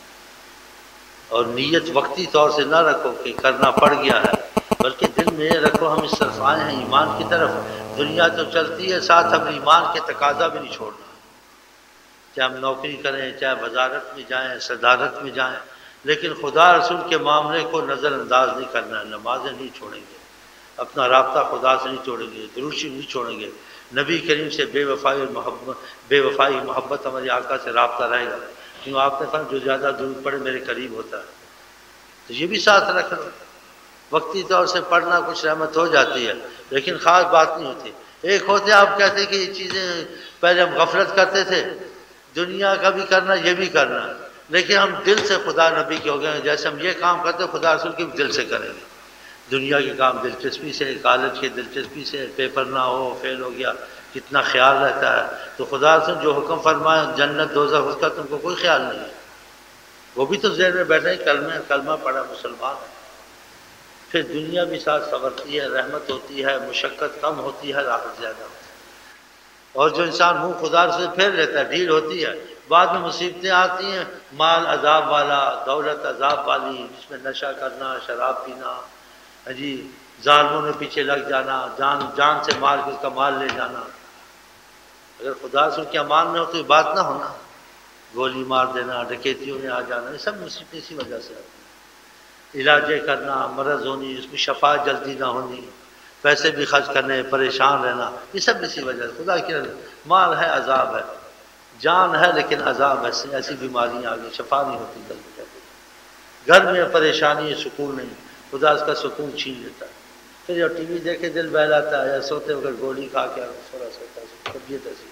اور نیت وقتی طور سے نہ رکھو کہ کرنا پڑ گیا ہے، بلکہ دل میں یہ رکھو ہم اس طرف آئے ہیں ایمان کی طرف، دنیا تو چلتی ہے، ساتھ ہم ایمان کے تقاضا بھی نہیں چھوڑنا، چاہے ہم نوکری کریں، چاہے وزارت میں جائیں، صدارت میں جائیں، لیکن خدا رسول کے معاملے کو نظر انداز نہیں کرنا ہے، نمازیں نہیں چھوڑیں گے، اپنا رابطہ خدا سے نہیں چھوڑیں گے، دروشی نہیں چھوڑیں گے، نبی کریم سے بے وفائی اور محبت بے وفائی محبت ہمارے آقا سے رابطہ رہے گا، کیوں آپ نے کہا جو زیادہ دور پڑے میرے قریب ہوتا ہے، تو یہ بھی ساتھ رکھ لو۔ وقتی طور سے پڑھنا کچھ رحمت ہو جاتی ہے، لیکن خاص بات نہیں ہوتی۔ ایک ہوتے آپ کہتے کہ یہ چیزیں پہلے ہم غفلت کرتے تھے، دنیا کا بھی کرنا یہ بھی کرنا، لیکن ہم دل سے خدا نبی کے ہو گئے، جیسے ہم یہ کام کرتے خدا رسول کے بھی دل سے کریں گے، دنیا کے کام دلچسپی سے، کالج کے دلچسپی سے، پیپر نہ ہو، فیل ہو گیا، کتنا خیال رہتا ہے، تو خدا رسول جو حکم فرمائے جنت دوزخ اس کا تم کو کوئی خیال نہیں ہے، وہ بھی تو ذہن میں بیٹھے کلمہ کلمہ پڑھا مسلمان ہے، پھر دنیا بھی ساتھ سنورتی ہے، رحمت ہوتی ہے، مشقت کم ہوتی ہے، راحت زیادہ ہوتی ہے، اور جو انسان منہ خدا سے پھیر لیتا ہے، ڈھیل ہوتی ہے، بعد میں مصیبتیں آتی ہیں، مال عذاب والا، دولت عذاب والی، جس میں نشہ کرنا، شراب پینا، جی ظالموں نے پیچھے لگ جانا، جان جان سے مار کے اس کا مال لے جانا، اگر خدا سے کے امان میں ہو تو یہ بات نہ ہونا، گولی مار دینا، ڈکیتیوں نے آ جانا، یہ سب مصیبتیں اسی وجہ سے آتی ہیں، علاجیں کرنا، مرض ہونی، اس میں شفا جلدی نہ ہونی، پیسے بھی خرچ کرنے، پریشان رہنا، یہ سب اسی وجہ سے، خدا کی رحمت، مال ہے عذاب ہے، جان ہے لیکن عذاب ہے، ایسی بیماریاں آ گئی، شفا نہیں ہوتی جلدی جلدی، گھر میں پریشانی ہے، سکون نہیں، خدا اس کا سکون چھین لیتا ہے، پھر جب ٹی وی دیکھے دل بہلاتا ہے، یا سوتے وقت گولی کھا کے سونا سوتا ہے، طبیعت ایسی،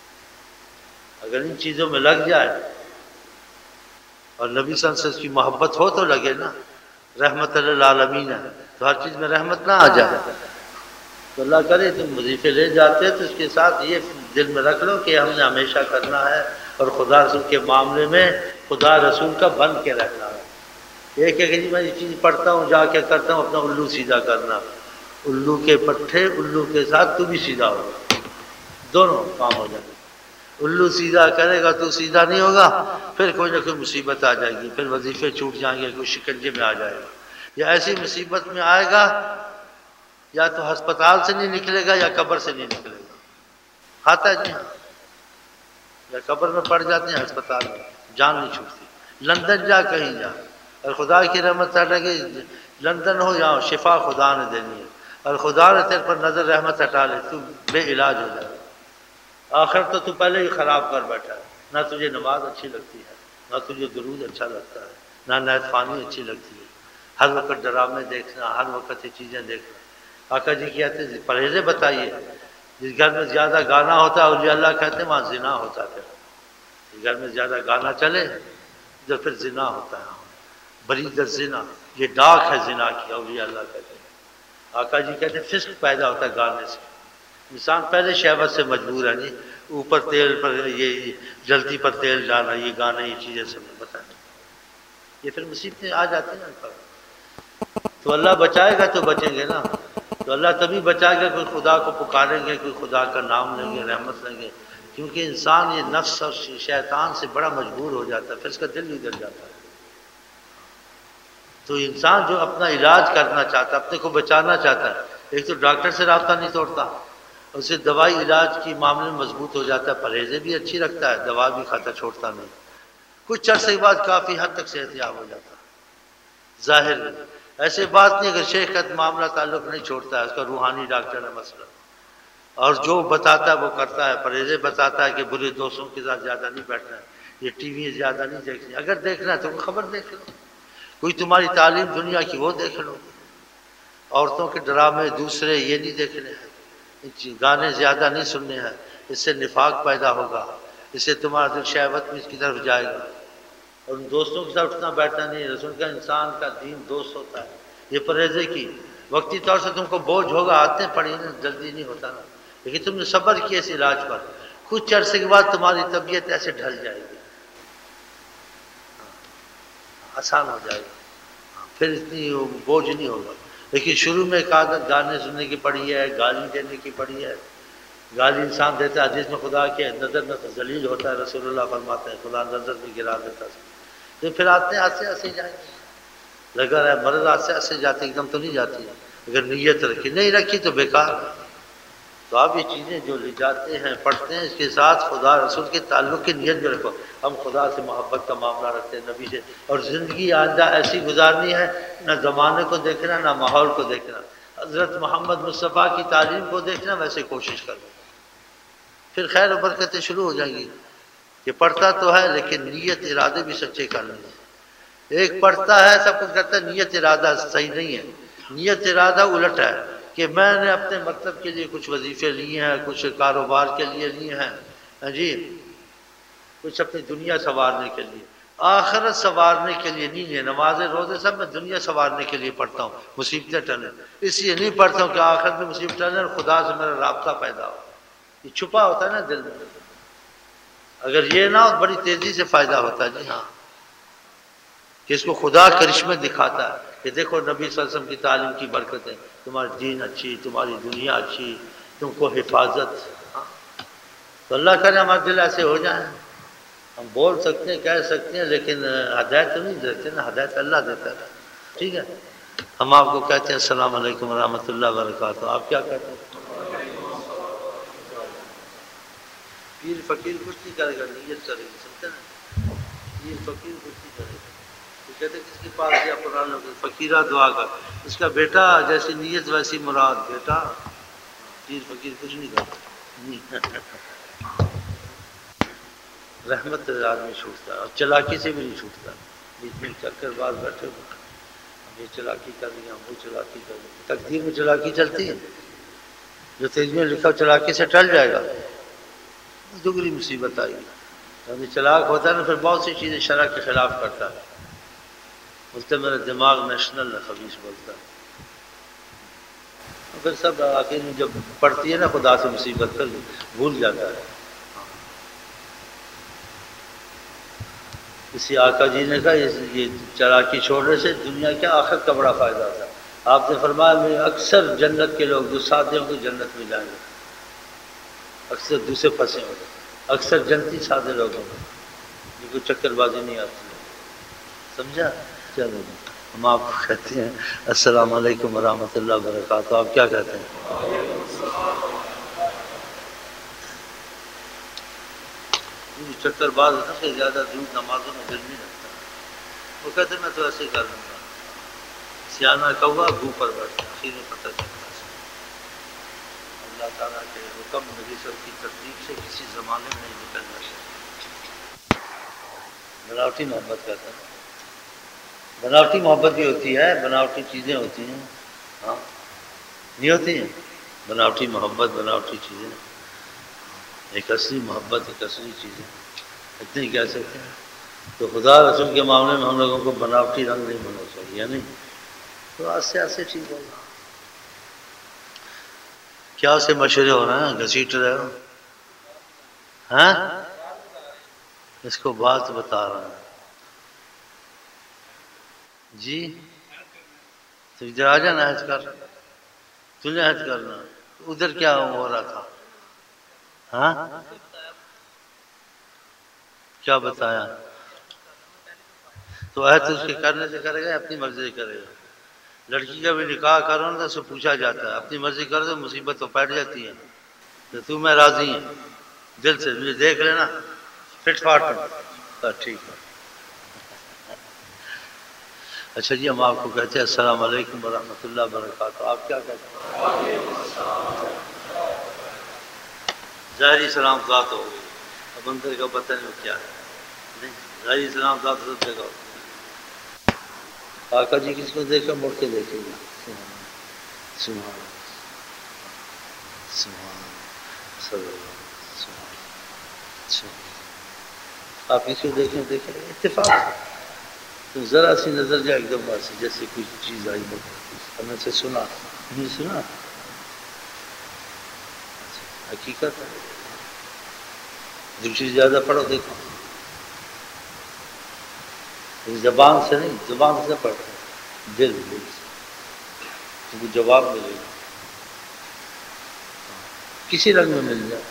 اگر ان چیزوں میں لگ جائے اور نبی صلی اللہ علیہ وسلم کی محبت ہو تو لگے نا، رحمت للعالمین ہے تو ہر چیز میں رحمت نہ آ جائے، تو اللہ کرے تم وظیفے لے جاتے تو اس کے ساتھ یہ دل میں رکھ لو کہ ہم نے ہمیشہ کرنا ہے، اور خدا رسول کے معاملے میں خدا رسول کا بن کے رہنا ہے، ایک ایک جی میں یہ چیز پڑھتا ہوں جا کے کرتا ہوں، اپنا الو سیدھا کرنا، الو کے پٹھے الو کے ساتھ تو بھی سیدھا ہوگا، دونوں کام ہو جائیں گے، الو سیدھا کرے گا تو سیدھا نہیں ہوگا، پھر کوئی نہ کوئی مصیبت آ جائے گی، پھر وظیفے چھوٹ جائیں گے، کوئی شکنجے میں آ جائے گا، یا ایسی مصیبت میں آئے گا یا تو ہسپتال سے نہیں نکلے گا یا قبر سے نہیں نکلے گا، آتا ہے جی ہاں، یا قبر میں پڑ جاتے ہیں، ہسپتال میں جان نہیں چھوٹتی، لندن جا کہیں جا، اور خدا کی رحمت سے لگے لندن ہو یا شفا خدا نے دینی ہے، اور خدا نے تیرے پر نظر رحمت ہٹا لے تو بے علاج ہو جائے، آخر تو تو پہلے ہی خراب کر بیٹھا ہے، نہ تجھے نماز اچھی لگتی ہے، نہ تجھے درود اچھا لگتا ہے، نہ نیت خوانی اچھی لگتی ہے، ہر وقت ڈرامے دیکھنا، ہر وقت یہ چیزیں دیکھنا۔ آقا جی کہتے ہیں پرہیزیں بتائیے، جس گھر میں زیادہ گانا ہوتا ہے اولیاء اللہ کہتے ہیں وہاں زنا ہوتا ہے، جس گھر میں زیادہ گانا چلے تو پھر زنا ہوتا ہے، برید الزنا، یہ ڈاک ہے زنا کی، اولیاء اللہ کہتے ہیں۔ آقا جی کہتے ہیں فسق پیدا ہوتا ہے گانے سے، انسان پہلے شہوت سے مجبور ہے جی، اوپر تیل پر یہ جلتی پر تیل ڈالنا، یہ گانے یہ چیزیں سب بتائیں، یہ پھر مصیبتیں آ جاتی ہیں نا۔ تو اللہ بچائے گا تو بچیں گے نا، تو اللہ تبھی بچائے گا کوئی خدا کو پکاریں گے، کوئی خدا کا نام لیں گے، رحمت لیں گے، کیونکہ انسان یہ نفس اور شیطان سے بڑا مجبور ہو جاتا ہے، پھر اس کا دل ادھر جاتا ہے۔ تو انسان جو اپنا علاج کرنا چاہتا ہے، اپنے کو بچانا چاہتا ہے، ایک تو ڈاکٹر سے رابطہ نہیں توڑتا، اسے دوائی علاج کی معاملے میں مضبوط ہو جاتا ہے، پرہیزیں بھی اچھی رکھتا ہے، دوا بھی کھاتا چھوڑتا نہیں، کچھ عرصے کے بعد کافی حد تک صحت یاب ہو جاتا ہے۔ ظاہر ہے ایسے بات نہیں، اگر شیخ کا معاملہ تعلق نہیں چھوڑتا ہے، اس کا روحانی ڈاکٹر ہے مسئلہ، اور جو بتاتا ہے وہ کرتا ہے، پرہیزیں بتاتا ہے کہ برے دوستوں کے ساتھ زیادہ نہیں بیٹھنا ہے، یہ ٹی وی زیادہ نہیں دیکھنی، اگر دیکھنا ہے تو کوئی خبر دیکھ لو، کوئی تمہاری تعلیم دنیا کی وہ دیکھ لو، عورتوں کے ڈرامے دوسرے یہ نہیں دیکھنے ہیں، گانے زیادہ نہیں سننے ہیں، اس سے نفاق پیدا ہوگا، اس سے تمہارا دل شہوت میں اس کی طرف جائے گا، اور ان دوستوں کے ساتھ اٹھنا بیٹھنا نہیں ہے، رسول کا انسان کا دین دوست ہوتا ہے، یہ پرہیزے کی وقتی طور سے تم کو بوجھ ہوگا، آتے پڑی نا، جلدی نہیں ہوتا نا، لیکن تم نے صبر کیا اس علاج پر، کچھ عرصے کے بعد تمہاری طبیعت ایسے ڈھل جائے گی، آسان ہو جائے گا، پھر اتنی بوجھ نہیں ہوگا۔ لیکن شروع میں ایک عادت گانے سننے کی پڑی ہے، گالی دینے کی پڑی ہے، گالی انسان دیتا ہے، حدیث میں خدا کے نظر میں تو ذلیل ہوتا ہے، رسول اللہ فرماتے ہیں خدا نظر میں گرا دیتا ہے، تو پھر آتے ہیں آستے آستے جائیں گے، لگا رہا ہے مرض آستے آستے جاتے، ایک دم تو نہیں جاتی ہے، اگر نیت رکھی، نہیں رکھی تو بیکار۔ تو آپ یہ چیزیں جو لے جاتے ہیں پڑھتے ہیں، اس کے ساتھ خدا رسول کے تعلق کی نیت بھی رکھو، ہم خدا سے محبت کا معاملہ رکھتے ہیں، نبی سے، اور زندگی آئندہ ایسی گزارنی ہے، نہ زمانے کو دیکھنا نہ ماحول کو دیکھنا، حضرت محمد مصطفیٰ کی تعلیم کو دیکھنا، ویسے کوشش کرو، پھر خیر و برکتیں شروع ہو جائیں گی۔ یہ پڑھتا تو ہے لیکن نیت ارادے بھی سچے کرنے ہیں، ایک پڑھتا ہے سب کچھ کرتا ہے، نیت ارادہ صحیح نہیں ہے، نیت ارادہ الٹ ہے کہ میں نے اپنے مطلب کے لیے کچھ وظیفے لیے ہیں، کچھ کاروبار کے لیے لیے ہیں، ہاں جی، کچھ اپنی دنیا سنوارنے کے لیے، آخرت سنوارنے کے لیے نہیں ہے، نمازیں روزے سب میں دنیا سنوارنے کے لیے پڑھتا ہوں، مصیبتیں ٹلیں، اس لیے نہیں پڑھتا ہوں کہ آخرت میں مصیبت ٹلیں اور خدا سے میرا رابطہ پیدا ہو، یہ چھپا ہوتا ہے نا دل میں، اگر یہ نہ ہو بڑی تیزی سے فائدہ ہوتا ہے، جی ہاں، کہ اس کو خدا کرشمے دکھاتا ہے کہ دیکھو نبی صلی اللہ علیہ وسلم کی تعلیم کی برکتیں، تمہاری دین اچھی، تمہاری دنیا اچھی، تم کو حفاظت، ہاں؟ تو اللہ کرے ہمارے دل ایسے ہو جائیں، ہم بول سکتے ہیں کہہ سکتے ہیں لیکن ہدایت تو نہیں دیتے نا، ہدایت اللہ دیتا ہے، ٹھیک ہے۔ ہم آپ کو کہتے ہیں السلام علیکم ورحمۃ اللہ وبرکاتہ، آپ کیا کہتے ہیں؟ پیر فقیر کچھ نہیں کرے گا، نیت کرے گی، سمجھتے نا، پیر فقیر کچھ نہیں کرے گا، وہ کہتے ہیں کس کے پاس گیا قرآن لوگ فقیرہ دعا کر، اس کا بیٹا جیسی نیت ویسی مراد، بیٹا پیر فقیر کچھ نہیں کرتا، رحمت سے آدمی چھوٹتا ہے اور چلاکی سے بھی نہیں چھوٹتا، بیچ میں چکر بعد بیٹھے ہوئے ہم یہ چلاکی کر رہی ہیں، ہم وہ چلاکی کر رہی ہیں، تقدیر میں چلاکی چلتی ہے، جو تیز میں لکھا چلاکی سے ٹل جائے گا، دگری مصیبت آئی گی، ابھی چلاک ہوتا ہے نا پھر بہت سی چیزیں شرع کے خلاف کرتا ہے، بولتے میرا دماغ نیشنل ہے، خبیث بولتا ہے، پھر سب آخر میں جب پڑتی ہے نا خدا سے مصیبت کر بھول جاتا ہے۔ اسی آقا جی نے کہا یہ چلاکی چھوڑنے سے دنیا کیا آخرت کا بڑا فائدہ ہوتا ہے، آپ نے فرمایا میں اکثر جنت کے لوگ جو ساتھ ہیں ان کو جنت میں جائیں گے، اکثر دوسرے پھنسے ہوں گے، اکثر جنتی سادے لوگ ہوں گے جن کو چکر بازی نہیں آتی ہے، سمجھا؟ چلو ہم آپ کو کہتے ہیں السلام علیکم ورحمۃ اللہ وبرکاتہ، آپ کیا کہتے ہیں؟ چکر باز ہوتا ہے کہ زیادہ دور نمازوں میں دل نہیں رکھتا، وہ کہتے ہیں میں تو ایسے ہی کر لوں گا، سیانہ کوا گھو پر بیٹھتا، اخیر میں پتہ چلتا ہے، اللہ اللہ تعالیٰ کے حکم نبی صلی اللہ علیہ وسلم کی ترتیب سے کسی زمانے میں نہیں نکلنا چاہیے. بناوٹی محبت کہتا ہے. بناوٹی محبت بھی ہوتی ہے، بناوٹی چیزیں ہوتی ہیں. ہاں نہیں ہوتی ہیں بناوٹی محبت، بناوٹی چیزیں. ایک اصلی محبت، ایک اصلی چیزیں اتنے ہی کہہ سکتے ہیں. تو خدا رسول کے معاملے میں ہم لوگوں کو بناوٹی رنگ نہیں بننا چاہیے. نہیں تو ایسے ایسے ٹھیک ہوگا. کیا سے مشورے ہو رہے ہیں؟ گھسیٹ رہے ہو؟ ہاں اس کو بات بتا رہا ہوں جی. تو ادھر آ جانا حج کر، تجھے حج کرنا. ادھر کیا ہو رہا تھا؟ ہاں کیا بتایا؟ تو ہے تو اس کے کرنے سے کرے گا، اپنی مرضی سے کرے گا. لڑکی کا بھی نکاح کرو نا تو اسے پوچھا جاتا ہے، اپنی مرضی کر دو مصیبت تو پیٹ جاتی ہے. تو تو میں راضی ہوں دل سے، مجھے دیکھ لینا فٹ فاٹ میں. ٹھیک ہے. اچھا جی، ہم آپ کو کہتے ہیں السلام علیکم ورحمۃ اللہ وبرکاتہ. آپ کیا کہتے ہیں؟ ظاہری سلام ذات ہو گئی، اب اندر کا پتہ نہیں کیا ہے. نہیں ظاہری سلام ذات سب جگہ ہو. آقا جی کس کو دیکھا مڑ کے دیکھے گا. سبحان سبحان صلی اللہ سبحان. آپ کس کو دیکھیں دیکھیں اتفاق تو ذرا سی نظر جائے ایک دم باسی جیسے کوئی چیز آئی ہمیں سے سنا نہیں سنا. حقیقت ہے. دوسری زیادہ پڑھو دیکھو. زبان سے نہیں، زبان سے پڑھتے دل دل سے تو جواب ملے گا. کسی رنگ میں مل جائے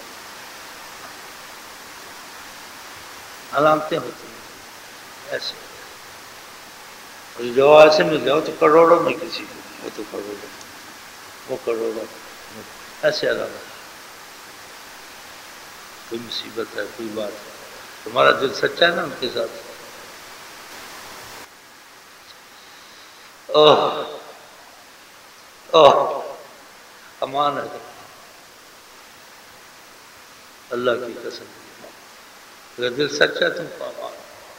علامتیں ہوتی ہیں ایسے. اور جو ایسے مل جاؤ تو کروڑوں میں کسی کو وہ تو کروڑوں وہ کروڑوں ایسے علامت. کوئی مصیبت ہے، کوئی بات ہے، تمہارا دل سچا ہے نا ان کے ساتھ. اوہ اوہ امان ہے اللہ کی قسم. اگر دل سچا تم کو امان.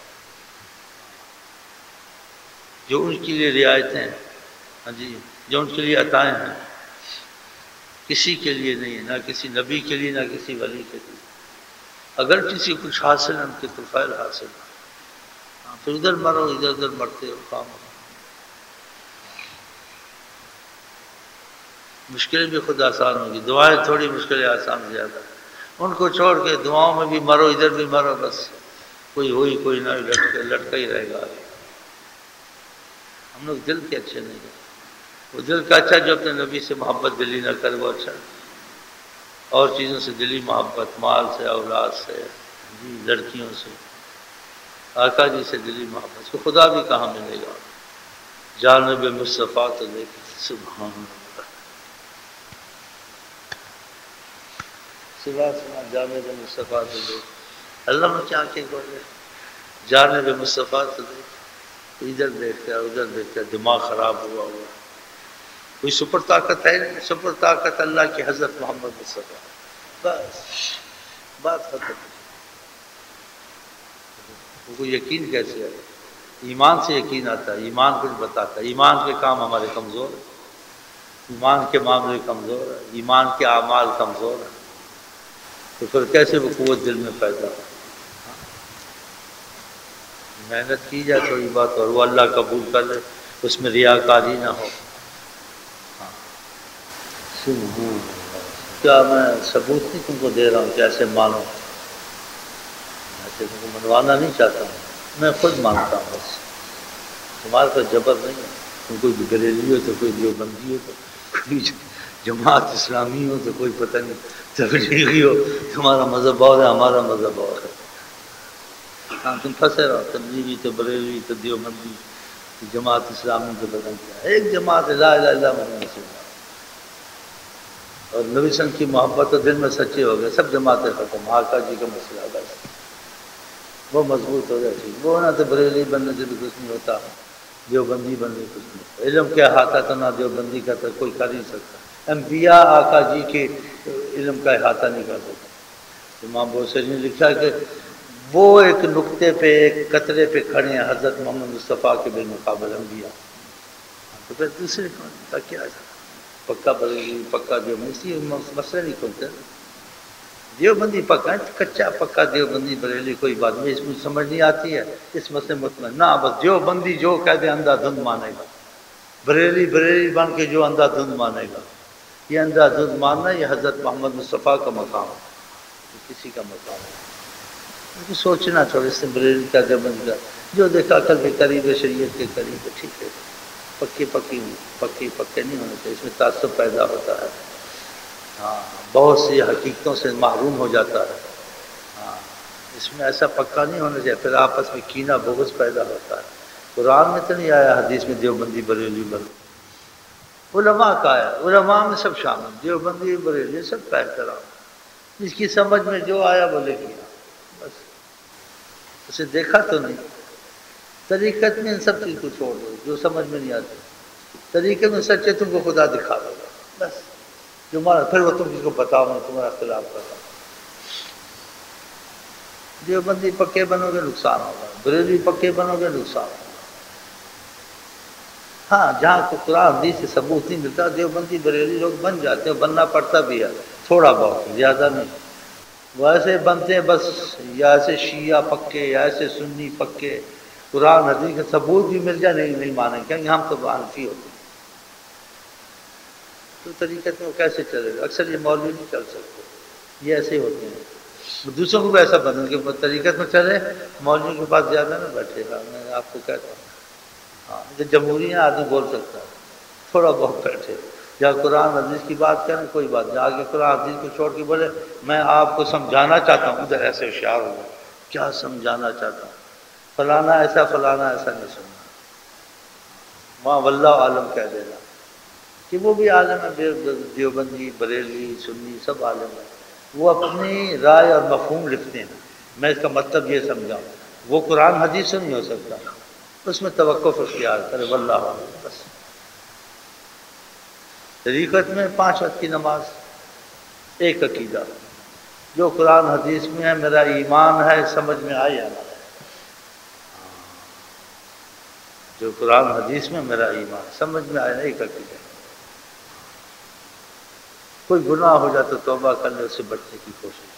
جو ان کے لیے رعایتیں ہیں، ہاں جی، جو ان کے لیے عطائیں ہیں، کسی کے لیے نہیں، نہ کسی نبی کے لیے، نہ کسی ولی کے لیے. اگر کسی کو کچھ حاصل ہے ان کے تو خیر حاصل ہے. پھر ادھر مرو ادھر ادھر مرتے ہو کام ہو. مشکلیں بھی خود آسان ہوگی، دعائیں تھوڑی مشکلیں آسان زیادہ. ان کو چھوڑ کے دعاؤں میں بھی مرو ادھر بھی مرو، بس کوئی ہوئی کوئی نہ لٹکا لٹکا ہی رہے گا. ہم لوگ دل کے اچھے نہیں ہیں. وہ دل کا اچھا جو اپنے نبی سے محبت دلی نہ کرے وہ اچھا. اور چیزوں سے دلی محبت، مال سے، اولاد سے، جی لڑکیوں سے، آقا جی سے دلی محبت. اس کو خدا بھی کہاں ملے گا. جانب مصطفیٰ تو دیکھ سبحان اللہ. سبحان سبحان جانب مصطفیٰ تو دیکھ اللہ نے کیا کہ بولے جانب مصطفیٰ تو دیکھ. ادھر دیکھتا ہے ادھر دیکھتا ہے، دماغ خراب ہوا ہوا. کوئی سپر طاقت ہے نہیں. سپر طاقت اللہ کی حضرت محمد مصطفیٰ. بس بات ختم. وہ کو یقین کیسے ہے؟ ایمان سے یقین آتا ہے. ایمان کچھ بتاتا ہے. ایمان کے کام ہمارے کمزور ہیں، ایمان کے معاملے کمزور ہے، ایمان کے اعمال کمزور ہیں. تو پھر کیسے وہ قوت دل میں پیدا ہو؟ محنت کی جائے تھوڑی بات، اور وہ اللہ قبول کر لے، اس میں ریاکاری نہ ہو. کیا میں ثبوت نہیں تم کو دے رہا ہوں کہ ایسے مانو؟ ایسے تم کو منوانا نہیں چاہتا ہوں، میں خود مانتا ہوں. بس تمہارے پاس جبر نہیں ہے. تم کوئی بریلوی ہو تو کوئی دیوبندی ہو تو کوئی جماعت اسلامی ہو تو کوئی پتہ نہیں تبلیغی ہو. تمہارا مذہب اور ہے، ہمارا مذہب اور ہے. ہاں تم پھنسے رہو، تبلیغی تو بریلوی تو دیوبندی تو جماعت اسلامی تو بدل گیا. ایک جماعت لا الہ الا اللہ محمد رسول اللہ اور نبی صلی کی محبت تو دل میں سچے ہو گئے. سب جماعتیں ختم. آقا جی کا مسئلہ بس وہ مضبوط ہو جاتی. وہ نہ تو بریلی بننے سے بھی کچھ نہیں ہوتا، دیوبندی بننے کچھ نہیں، علم کے احاطہ تو نہ دیوبندی کا تو کوئی کر ہی سکتا، انبیاء آقا جی کے علم کا احاطہ نہیں کر سکتا۔ امام بوصیری نے لکھا کہ وہ ایک نقطے پہ ایک قطرے پہ کھڑے ہیں حضرت محمد مصطفیٰ کے بالمقابل انبیاء، تو پھر دوسرے کا کیا ہے؟ پکا بریلوی پکا دیوبندی مسئلہ نہیں کھلتا، دیوبندی پکا ہے، کچا پکا دیوبندی بریلی کوئی بات نہیں، اس میں سمجھ نہیں آتی ہے اس مسئلے مطمئن نہ، بس دیوبندی جو کہہ دے اندھا دھند مانے گا، بریلی بریلی بن کے جو اندھا دھند مانے گا، یہ اندھا دھند ماننا یہ حضرت محمد مصطفیٰ کا مقام ہے، یہ کسی کا مقام ہے، سوچنا تھوڑے سے بریلی کا دیوبندی کا جو دیکھا عقل کے قریب ہے، شریعت کے قریب ہے، ٹھیک ہے، پکی پکی پکی پکے نہیں ہونے چاہیے، اس میں تعصب پیدا ہوتا ہے، ہاں بہت سی حقیقتوں سے محروم ہو جاتا ہے، ہاں اس میں ایسا پکا نہیں ہونا چاہیے، پھر آپس میں کینہ بغض پیدا ہوتا ہے۔ قرآن میں تو نہیں آیا حدیث میں دیوبندی بریلی بنو، علماء کا ہے، علماء میں سب شامل، دیوبندی بریلی سب کا احترام، جس کی سمجھ میں جو آیا بولے کیا، بس اسے دیکھا تو نہیں، طریقت میں ان سب چیز کو چھوڑ دو جو سمجھ میں نہیں آتی، طریقے میں سچے تم کو خدا دکھا دے گا، بس جو مارا پھر وہ تم کس کو بتاؤ میں تمہارا خلاف کرتا ہوں، دیوبندی پکے بنو گے نقصان ہوگا، بریلوی پکے بنو گے نقصان ہوگا، ہاں جہاں کو قرآن حدیث سے ثبوت نہیں ملتا دیوبندی بریلی لوگ بن جاتے ہیں، بننا پڑتا بھی ہے تھوڑا بہت، زیادہ نہیں، وہ ایسے بنتے ہیں بس، یا ایسے شیعہ پکے یا ایسے سنی پکے، قرآن حدیث کا ثبوت بھی مل جائے نہیں نہیں مانیں گے، ہم تو حنفی ہوتے ہیں، تو طریقت میں وہ کیسے چلے گا؟ اکثر یہ مولوی نہیں چل سکتے، یہ ایسے ہی ہوتے ہیں، دوسروں کو بھی ایسا بدل کے طریقت میں چلے، مولوی کے پاس زیادہ نہ بیٹھے گا، میں آپ کو کہتا ہوں، ہاں جمہوری ہے آدمی بول سکتا ہے، تھوڑا بہت بیٹھے، یا قرآن حدیث کی بات کریں کوئی بات نہیں، آگے قرآن حدیث کو چھوڑ کے بولے میں آپ کو سمجھانا چاہتا ہوں، ادھر ایسے ہوشیار ہو گئے، کیا سمجھانا چاہتا ہوں، فلانا ایسا فلانا ایسا نہیں سننا، وہاں واللہ عالم کہہ دینا کہ وہ بھی عالم ہے، دیوبندی بریلوی سنی سب عالم ہے، وہ اپنی رائے اور مفہوم لکھتے ہیں، میں اس کا مطلب یہ سمجھاؤں، وہ قرآن حدیث سے نہیں ہو سکتا، اس میں توقف اختیار کرے، واللہ عالم، بس طریقت میں پانچ وقت کی نماز، ایک عقیدہ، جو قرآن حدیث میں ہے میرا ایمان ہے، سمجھ میں آیا نا، جو قرآن حدیث میں میرا ایمان سمجھ میں آیا نا، ایک عقیدہ، کوئی گناہ ہو جائے تو توبہ کرنے اس سے بچنے کی کوشش،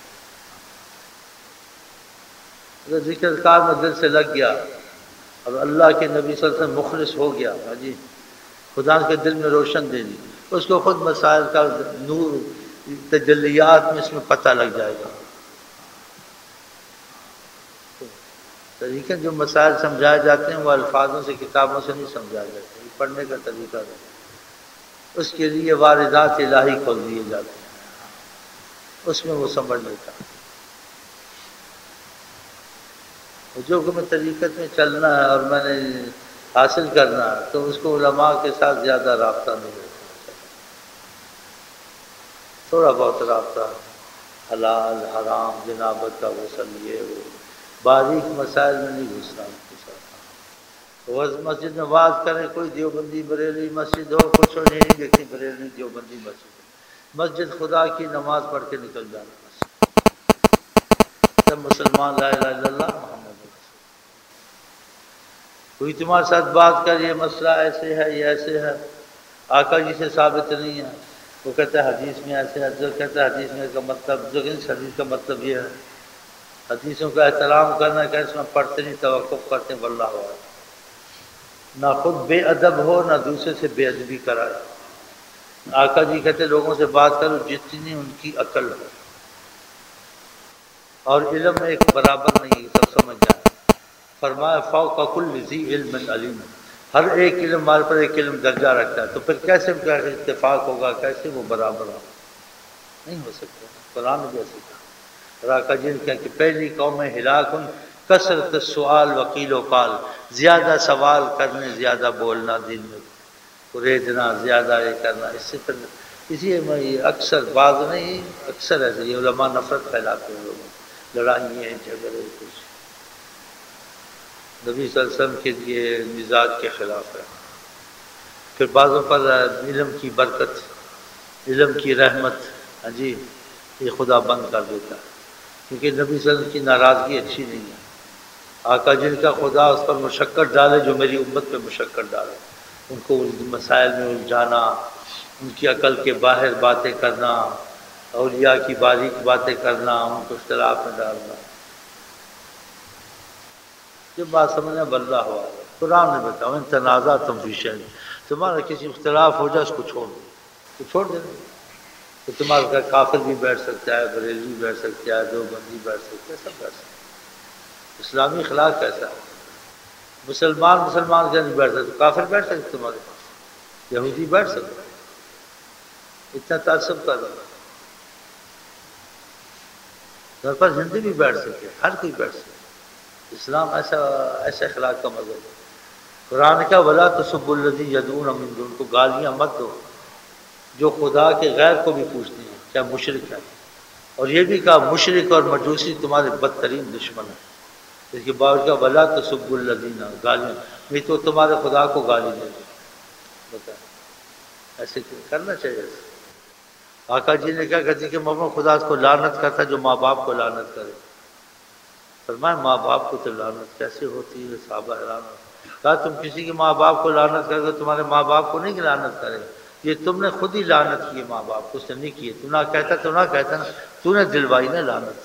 اگر ذکر اذکار میں دل سے لگ گیا اور اللہ کے نبی صلی اللہ علیہ وسلم مخلص ہو گیا، جی خدا کے دل میں روشن دے دی، اس کو خود مسائل کا نور تجلیات میں اس میں پتہ لگ جائے گا، طریقے جو مسائل سمجھائے جاتے ہیں وہ الفاظوں سے کتابوں سے نہیں سمجھائے جاتے، یہ پڑھنے کا طریقہ ہے، اس کے لیے واردات الہی کھول دیے جاتے ہیں، اس میں وہ سمجھ لیتا، جو کہ میں طریقت میں چلنا ہے اور میں نے حاصل کرنا ہے تو اس کو علماء کے ساتھ زیادہ رابطہ نہیں رکھنا چاہیے، تھوڑا بہت رابطہ، حلال حرام جنابت کا غسل یہ وہ باریک مسائل میں نہیں گھسنا ان کے ساتھ، وہ مسجد میں واز کریں کوئی دیوبندی بریلی مسجد ہو کچھ ہو نہیں دیکھتی بریلی دیوبندی مسجد، مسجد خدا کی نماز پڑھ کے نکل جانا، سب مسلمان لا الہ الا اللہ محمد رسول، کوئی تمہارے ساتھ بات کر یہ مسئلہ ایسے ہے یہ ایسے ہے، آقا جی سے ثابت نہیں ہے، وہ کہتا ہے حدیث میں ایسے ہے، جو کہتا ہے حدیث میں کا مطلب جو کہ حدیث کا مطلب یہ ہے، حدیثوں کا احترام کرنا کہ اس میں پڑھتے نہیں توقف کرتے، واللہ اعلم، نہ خود بے ادب ہو نہ دوسرے سے بے ادبی کرائے، آقا جی کہتے لوگوں سے بات کرو جتنی ان کی عقل ہو، اور علم ایک برابر نہیں ہے، سب سمجھ جائیں، فرمایا فوق کل ذی علم علیم، ہر ایک علم ہمارے پر ایک علم درجہ رکھتا ہے، تو پھر کیسے اتفاق ہوگا، کیسے وہ برابر ہوگا، نہیں ہو سکتا، قرآن بھی ایسے کہا، راکا جن کہ پہلی قوم ہلاک کثرت السؤال وقیل و قال، زیادہ سوال کرنے زیادہ بولنا، دین میں قریدنا زیادہ یہ کرنا، اس سے پھر اسی میں اکثر بعض نہیں اکثر ایسے یہ علماء نفرت پھیلاتے ہیں، لوگوں لڑائیاں جھگڑے کچھ، نبی صلی اللہ علیہ وسلم کے لیے مزاج کے خلاف ہے۔ پھر بعضوں پر علم کی برکت، علم کی رحمت، ہاں جی، یہ خدا بند کر دیتا ہے، کیونکہ نبی صلی اللہ علیہ وسلم کی ناراضگی اچھی نہیں ہے۔ آقا جن کا خدا اس پر مشقت ڈالے جو میری امت پہ مشقت ڈالے، ان کو مسائل میں الجھانا، ان کی عقل کے باہر باتیں کرنا، اولیاء کی باریک باتیں کرنا، ان کو اختلاف میں ڈالنا، یہ بات سمجھنا بلّہ ہوا ہے۔ قرآن نے بتاؤ ان تنازع تم فی شیء، تمہارا کسی اختلاف ہو جائے اس کو چھوڑ دو، تو چھوڑ دینا، تو تمہارا گھر کافر بھی بیٹھ سکتا ہے، بریلوی بیٹھ سکتا ہے، دیوبندی بیٹھ سکتا ہے، سب بیٹھ سکتا ہے۔ اسلامی اخلاق کیسا ہے؟ مسلمان مسلمان کے نہیں بیٹھ سکتے، کافر بیٹھ سکتے تمہارے پاس، یہودی بیٹھ سکتے، اتنا تعصب کر رہا، گھر پر ہندی بھی بیٹھ سکتے، ہر کوئی بیٹھ سکتے۔ اسلام ایسا ایسا اخلاق کا مذہب ہے۔ قرآن کا ولا تسبوا الذین یدعون من دون، کو گالیاں مت دو جو خدا کے غیر کو بھی پوچھتے ہیں، کیا مشرک ہے، اور یہ بھی کہا مشرک اور مجوسی تمہارے بدترین دشمن ہیں۔ اس کے باوجود کا ولا تسبوا الذین، گالیاں نہیں تو تمہارے خدا کو گالی دے دو، بتا ایسے کرنا چاہیے۔ آقا جی نے کیا کہتے کہ محمد خدا اس کو لعنت کرتا جو ماں باپ کو لعنت کرے، فرمایا ماں باپ کو تو لعنت کیسے ہوتی ہے؟ صحابہ حیران ہو، کہا تم کسی کے ماں باپ کو لعنت کر دو، تمہارے ماں باپ کو نہیں کہ لعنت کرے، یہ تم نے خود ہی لعنت کی ہے ماں باپ کو، اس نے نہیں کی ہے، تو نہ کہتا تو نہ کہتا نا، تو نے دلوائی نا لعنت۔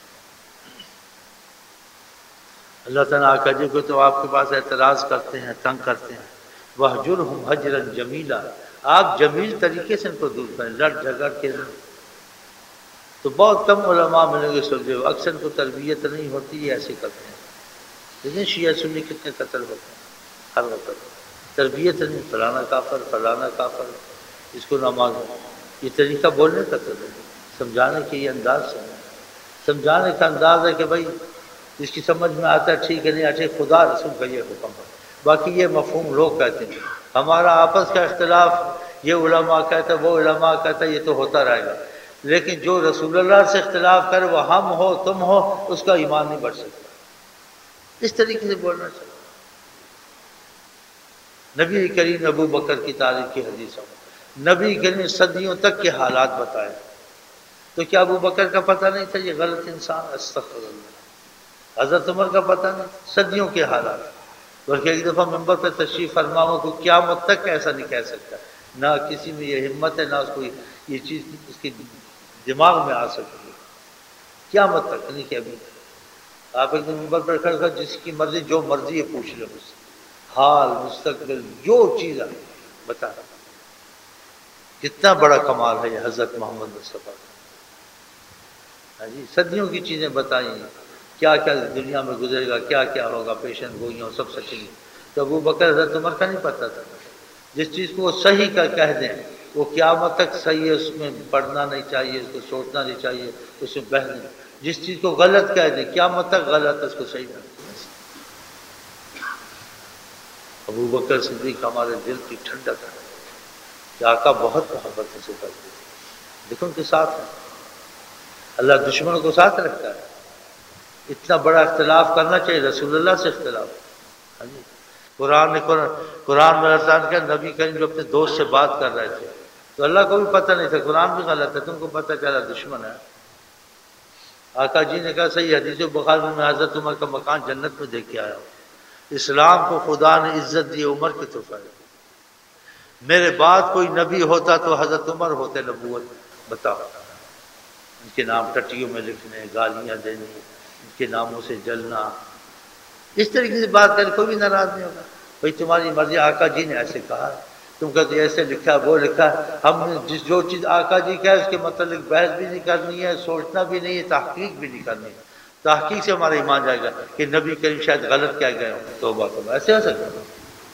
اللہ تعالیٰ آقا جی کو تو آپ کے پاس اعتراض کرتے ہیں، تنگ کرتے ہیں، وَاہْجُرْهُمْ هَجْرًا جَمِيلًا، آپ جمیل طریقے سے ان کو دور کریں، لڑ جھگڑ کے نہیں۔ تو بہت کم علماء ملیں گے سلجھے ہوئے، اکثر کو تربیت نہیں ہوتی، یہ ایسے کرتے ہیں۔ لیکن شیعہ سنی کتنے قتل ہوتے ہیں ہر وقت، تربیت نہیں، فلانا کافر فلانا کافر، اس کو نماز، یہ طریقہ بولنے کا تو نہیں، سمجھانے کے یہ انداز سے نہیں۔ سمجھانے کا انداز ہے کہ بھائی جس کی سمجھ میں آتا ہے ٹھیک ہے، نہیں اچھے، خدا رسول کا یہ حکم ہے، باقی یہ مفہوم لوگ کہتے ہیں، ہمارا آپس کا اختلاف یہ علماء کہتا ہے، وہ علماء کہتا ہے، یہ تو ہوتا رہے گا، لیکن جو رسول اللہ سے اختلاف کرے وہ ہم ہو تم ہو، اس کا ایمان نہیں بڑھ سکتا، اس طریقے سے بولنا چاہیے۔ نبی کریم ابو بکر کی تاریخ کی حدیثوں میں نبی کریم صدیوں تک کے حالات بتائے، تو کیا ابو بکر کا پتہ نہیں تھا یہ غلط انسان؟ استغفر اللہ۔ حضرت عمر کا پتہ نہیں، صدیوں کے حالات، بلکہ ایک دفعہ منبر پہ تشریف فرما ہو تو قیامت تک ایسا نہیں کہہ سکتا، نہ کسی میں یہ ہمت ہے، نہ اس کو یہ چیز اس کے دماغ میں آ سکتی ہے، قیامت تک نہیں کہ ابھی آپ ایک دن منبر پر کھڑے کر جس کی مرضی جو مرضی ہے پوچھ لو مجھ سے، حال مستقبل جو چیز ہے بتا رہا۔ کتنا بڑا کمال ہے یہ حضرت محمد مصطفیٰ، ہاں جی، صدیوں کی چیزیں بتائیں، کیا کیا دنیا میں گزرے گا، کیا کیا ہوگا، پیشن گوئیاں سب سچی۔ تو ابو بکر حضرت عمر کا نہیں پتہ تھا، جس چیز کو وہ صحیح کا کہہ دیں وہ قیامت تک صحیح ہے، اس میں پڑھنا نہیں چاہیے، اس کو سوچنا نہیں چاہیے، اس میں بہہ نہیں، جس چیز کو غلط کہہ دیں قیامت تک غلط، اس کو صحیح نہ۔ ابو بکر صدیق ہمارے دل کی ٹھنڈک ہے کہ آقا بہت محبت سے کرتے ہیں، دیکھو ان کے ساتھ ہیں، اللہ دشمنوں کو ساتھ رکھتا ہے۔ اتنا بڑا اختلاف کرنا چاہیے، رسول اللہ سے اختلاف، ہاں جی، قرآن نے قرآن میں اللہ تعالیٰ نے نبی کریم جو اپنے دوست سے بات کر رہے تھے تو اللہ کو بھی پتہ نہیں تھا، قرآن بھی غلط ہے، تم کو پتہ چلا دشمن ہے۔ آقا جی نے کہا صحیح حدیث بخاری میں حضرت عمر کا مکان جنت میں دیکھ کے آیا ہوں، اسلام کو خدا نے عزت دی عمر کے تحفہ، میرے بعد کوئی نبی ہوتا تو حضرت عمر ہوتے نبوت، بتاؤ، ان کے نام ٹٹیوں میں لکھنے، گالیاں دینی، ان کے ناموں سے جلنا، اس طریقے سے بات کرے کوئی بھی ناراض نہیں ہوگا، بھائی تمہاری مرضی، آقا جی نے ایسے کہا، تم کہتے ایسے لکھا وہ لکھا، ہم نے جس جو چیز آقا جی کہا اس کے متعلق بحث بھی نہیں کرنی ہے، سوچنا بھی نہیں ہے، تحقیق بھی نہیں کرنی ہے، تحقیق سے ہمارا ایمان جائے گا کہ نبی کریم شاید غلط کہہ گئے ہوں، توبہ توبہ، ایسے ہو سکتا ہے۔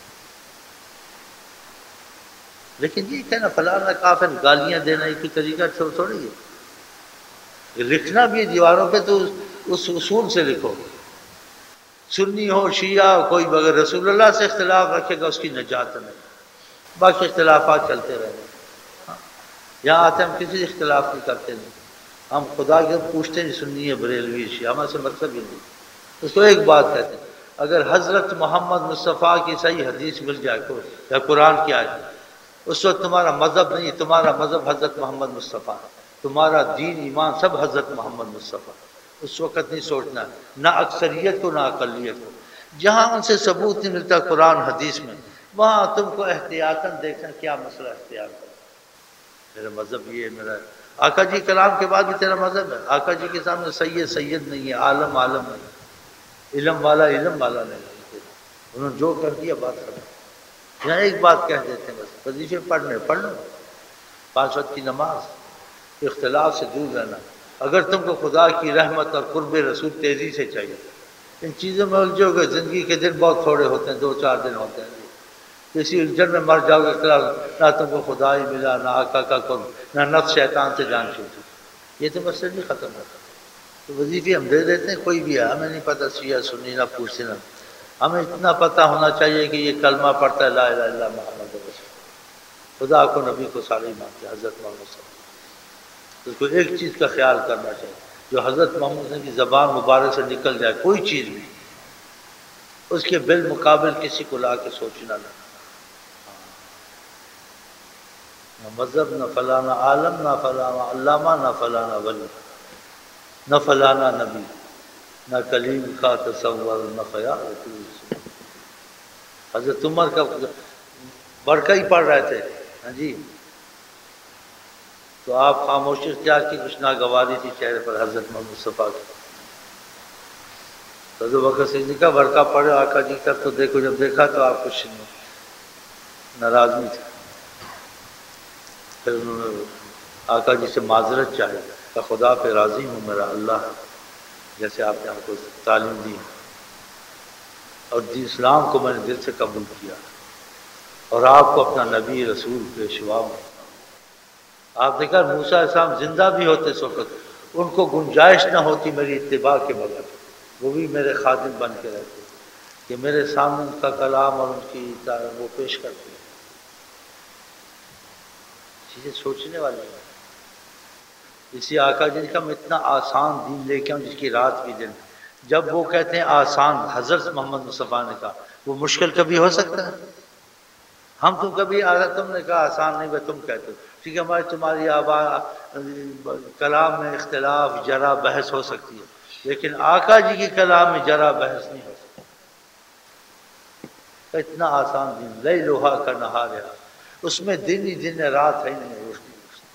لیکن یہ کہنا فلانا کافر، گالیاں دینا یہ کوئی طریقہ تھوڑی ہے، لکھنا بھی دیواروں پہ تو اس اصول سے لکھو، سنی ہو شیعہ ہو کوئی بغیر رسول اللہ سے اختلاف رکھے گا اس کی نجات نہیں، باقی اختلافات چلتے رہیں گے، یہاں آتے ہم کسی سے اختلاف نہیں کرتے نہیں، ہم خدا کے پوچھتے نہیں، سنی ہے بریلوی شیعہ، ہمارے سے مطلب ہی نہیں، اس کو ایک بات کہتے ہیں اگر حضرت محمد مصطفیٰ کی صحیح حدیث مل جائے کو یا قرآن کی آیت، اس وقت تمہارا مذہب نہیں، تمہارا مذہب حضرت محمد مصطفیٰ، تمہارا دین ایمان سب حضرت محمد مصطفیٰ۔ اس وقت نہیں سوچنا نہ اکثریت کو نہ اقلیت کو، جہاں ان سے ثبوت نہیں ملتا قرآن حدیث میں، وہاں تم کو احتیاطاً دیکھنا کیا مسئلہ اختیار کرو۔ میرا مذہب یہ ہے، میرا آقا جی کلام کے بعد بھی تیرا مذہب ہے، آقا جی کے سامنے سید سید نہیں ہے، عالم عالم نہیں، علم والا علم والا نہیں، انہوں نے جو کر دیا بات کرنا۔ یہاں ایک بات کہہ دیتے ہیں بس، وظیفے پڑھنے پڑھ لو، پانچ وقت کی نماز، اختلاف سے دور رہنا۔ اگر تم کو خدا کی رحمت اور قرب رسول تیزی سے چاہیے، ان چیزوں میں الجھو گے، زندگی کے دن بہت تھوڑے ہوتے ہیں، دو چار دن ہوتے ہیں، کسی الجھن میں مر جاؤ گے، اختلاف نہ تم کو خدا ہی ملا، نہ آقا کا قرب، نہ نفس شیطان سے جان چھوٹی، یہ تو مسئلہ نہیں ختم ہوتا۔ تو وظیفے ہم دے دیتے ہیں، کوئی بھی ہے، ہمیں نہیں پتہ شیعہ سنی نہ پوچھتے نہ، ہمیں اتنا پتہ ہونا چاہیے کہ یہ کلمہ پڑھتا ہے لا الہ الا اللہ محمد رسول، خدا کو نبی کو سارے مانتے ہیں، حضرت محمد صلی اللہ علیہ وسلم۔ تو اس کو ایک چیز کا خیال کرنا چاہیے، جو حضرت محمد کی زبان مبارک سے نکل جائے کوئی چیز بھی، اس کے بالمقابل کسی کو لا کے سوچنا نہ، نہ مذہب، نہ فلانا عالم، نہ فلانا علامہ، نہ فلانا ولی، نہ فلانا نبی، نہ کلیم کا تصور، نہ خیال۔ حضرت عمر کا برقع ہی پڑھ رہے تھے، ہاں جی، تو آپ خاموشی اختیار کی، کچھ ناگواری تھی چہرے پر حضرت محمد مصطفیٰ کی۔ حضرت بکر صدیق کا برقع پڑھے آقا جی تک، تو دیکھو جب دیکھا تو آپ کچھ ناراض نہیں تھے، پھر انہوں نے آقا جی سے معذرت چاہی کہ خدا پہ راضی ہوں، میرا اللہ ہے، جیسے آپ نے ہم کو تعلیم دی، اور دین اسلام کو میں نے دل سے قبول کیا، اور آپ کو اپنا نبی رسول پیشوا میں۔ آپ نے کہا موسیٰ علیہ السلام زندہ بھی ہوتے اس وقت، ان کو گنجائش نہ ہوتی میری اتباع کے بغیر، وہ بھی میرے خادم بن کے رہتے کہ میرے سامنے ان کا کلام اور ان کی وہ پیش کرتے ہیں۔ چیزیں سوچنے والی ہیں۔ اسی آقا جی کا میں اتنا آسان دین لے کے آؤں جس کی رات بھی دن، جب وہ کہتے ہیں آسان، حضرت محمد مصطفیٰ نے کہا وہ مشکل کبھی ہو سکتا ہے؟ ہم تو کبھی تم نے کہا آسان نہیں، وہ تم کہتے ہو ٹھیک ہے، ہماری تمہاری آواز کلام میں اختلاف جرا بحث ہو سکتی ہے، لیکن آقا جی کے کلام میں جرا بحث نہیں ہو سکتی۔ اتنا آسان دین، لئی لوہا کا نہار ہے، اس میں دن ہی دن ہے، رات ہے ہی نہیں، روشنی۔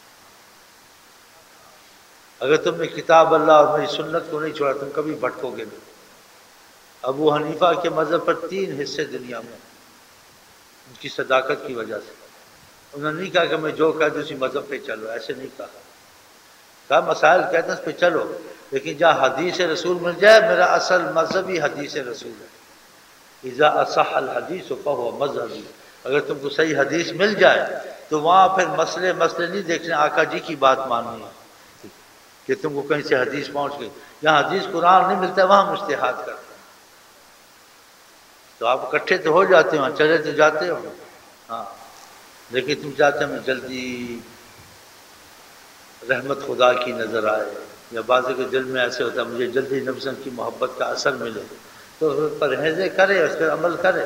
اگر تم نے کتاب اللہ اور میری سنت کو نہیں چھوڑا تم کبھی بھٹکو گے نہیں۔ ابو حنیفہ کے مذہب پر تین حصے دنیا میں، ان کی صداقت کی وجہ سے۔ انہوں نے نہیں کہا کہ میں جو کہہ دوں اسی مذہب پہ چلو، ایسے نہیں کہا، کہا مسائل کہتے ہیں اس پہ چلو، لیکن جہاں حدیث رسول مل جائے، میرا اصل مذہب ہی حدیث رسول ہے۔ اذا اصح الحدیث فہو مذہبی، اگر تم کو صحیح حدیث مل جائے تو وہاں پھر مسئلے مسئلے نہیں دیکھنے، آقا جی کی بات ماننی ہے کہ تم کو کہیں سے حدیث پہنچ گئی۔ جہاں حدیث قرآن نہیں ملتا وہاں ہم اجتہاد کرتے ہیں، تو آپ اکٹھے تو ہو جاتے ہو، چلے تو جاتے ہو، ہاں، لیکن تم چاہتے ہیں جلدی رحمت خدا کی نظر آئے، یا بعض کے دل میں ایسے ہوتا ہے مجھے جلدی نبی کی محبت کا اثر ملے، تو پرہیزیں کرے، اس پر عمل کرے،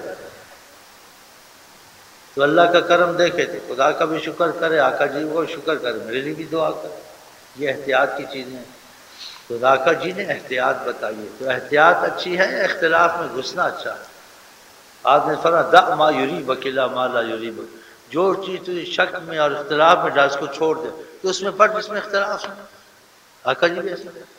تو اللہ کا کرم دیکھے، تو خدا کا بھی شکر کرے، آقا جی کو شکر کرے، میرے لیے بھی دعا کرے۔ یہ احتیاط کی چیزیں ہیں، تو آقا جی نے احتیاط بتائی ہے، تو احتیاط اچھی ہے، اختلاف میں گھسنا اچھا ہے۔ آپ نے فرمایا دع ما یریبک الی ما لا یریبک، جو چیز تجھے شک میں اور اختلاف میں ڈال اس کو چھوڑ دے، تو اس میں پڑھ جس میں اختلاف ہے۔ آقا جی بھی ایسا ہے،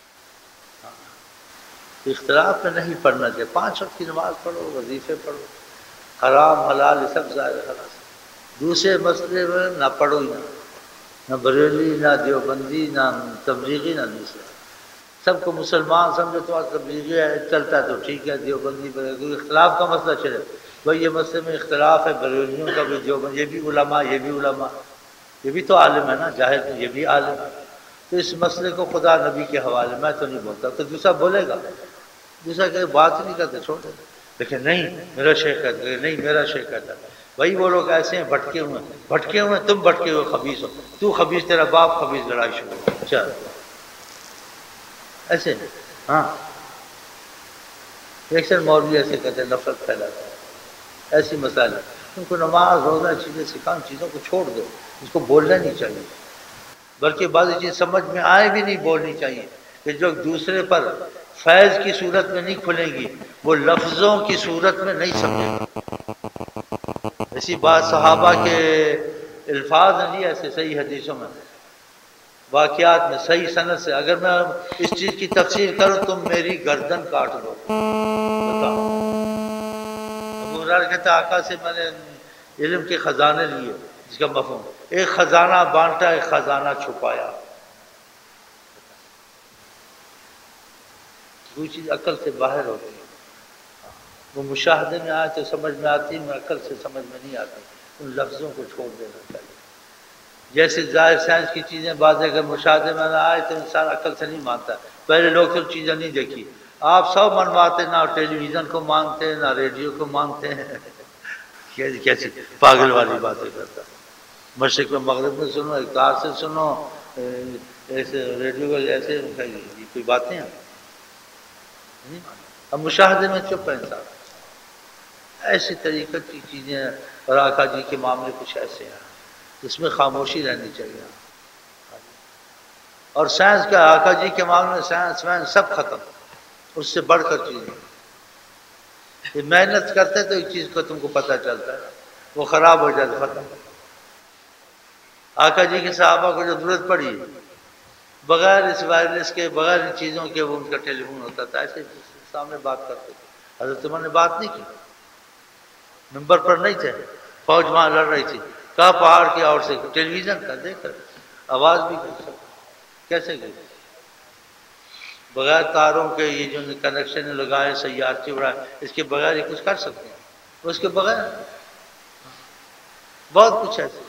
اختلاف میں نہیں پڑھنا چاہیے، پانچ وقت کی نماز پڑھو، وظیفے پڑھو، حرام حلال یہ سب ظاہر خلاص، دوسرے مسئلے میں نہ پڑھو ہی نہ، نہ بریلی نہ دیوبندی نہ تبلیغی نہ دوسرا، سب کو مسلمان سمجھو، تو تبلیغی ہے چلتا ہے تو ٹھیک ہے، دیوبندی بریلی اختلاف کا مسئلہ چلے، بھائی یہ مسئلے میں اختلاف ہے، بریلیوں کا بھی دیوبند، یہ بھی علماء یہ بھی علماء، یہ بھی تو عالم ہے نا، جاہل تو یہ بھی عالم ہے، تو اس مسئلے کو خدا نبی کے حوالے، میں تو نہیں بولتا، تو دوسرا بولے گا، دوسرا کہ بات نہیں کرتے چھوڑ دے، لیکن نہیں میرا شیخ کہتا ہے، نہیں میرا شیخ کہتا ہے، بھائی وہ لوگ ایسے ہیں بھٹکے ہوئے ہیں، بھٹکے ہوئے ہیں، تم بھٹکے ہوئے خبیث ہو، تو خبیث، تیرا باپ خبیث، لڑائی شروع، چل ایسے ہاں، ایکشن مولوی ایسے کہتے ہیں نفرت پھیلاتا ہے، ایسی مسائل ہے ان کو نماز روزہ چیزیں سکھان چیزوں کو چھوڑ دو، اس کو بولنا نہیں چاہیے، بلکہ بعض چیز سمجھ میں آئے بھی نہیں بولنی چاہیے، کہ جو دوسرے پر فیض کی صورت میں نہیں کھلیں گی وہ لفظوں کی صورت میں نہیں سمجھیں گے۔ اسی بات صحابہ کے الفاظ ہیں جی ایسے صحیح حدیثوں میں واقعات میں صحیح سند سے، اگر میں اس چیز کی تفسیر کروں تم میری گردن کاٹ دو۔ بتاؤ، ابو ہریرہ کہتا آقا سے میں نے علم کے خزانے لیے، جس کا مفہوم ایک خزانہ بانٹا ایک خزانہ چھپایا۔ کوئی چیز عقل سے باہر ہوتی ہے، وہ مشاہدے میں آئے تو سمجھ میں آتی ہے، عقل سے سمجھ میں نہیں آتی، ان لفظوں کو چھوڑ دینا چاہیے۔ جیسے ظاہر سائنس کی چیزیں بعض اگر مشاہدے میں نہ آئے تو انسان عقل سے نہیں مانتا، پہلے لوگ سب چیزیں نہیں دیکھی، آپ سب منواتے، نہ ٹیلی ویژن کو مانتے نہ ریڈیو کو مانتے ہیں، کیسی پاگل والی باتیں کرتا، مشرق میں مغرب میں سنو، ایک تار سے سنو، ایسے ریڈیو کو ایسے کوئی باتیں ہیں۔ اب مشاہدے میں چپ ہے انسان، ایسی طریقے کی چیزیں، اور آقا جی کے معاملے کچھ ایسے ہیں اس میں خاموشی رہنی چاہیے۔ اور سائنس کا آقا جی کے معاملے میں سائنس وائنس سب ختم، اس سے بڑھ کر چیزیں یہ محنت کرتے تو ایک چیز کو تم کو پتہ چلتا ہے، وہ خراب ہو جائے تو ختم۔ آقا جی کے صحابہ کو جو ضرورت پڑی بغیر اس وائرلیس کے، بغیر ان چیزوں کے، وہ ان کا ٹیلی فون ہوتا تھا، ایسے سامنے بات کرتے تھے۔ حضرت عمر نے بات نہیں کی، نمبر پر نہیں تھے، فوج وہاں لڑ رہی تھی، کہا پہاڑ کی اور سے ٹیلی ویژن کا دیکھ کر آواز بھی کر سکتے، کیسے گئی بغیر تاروں کے، یہ جو کنیکشن لگائے سیارتی اڑائے، اس کے بغیر یہ کچھ کر سکتے ہیں؟ اس کے بغیر بہت کچھ ایسے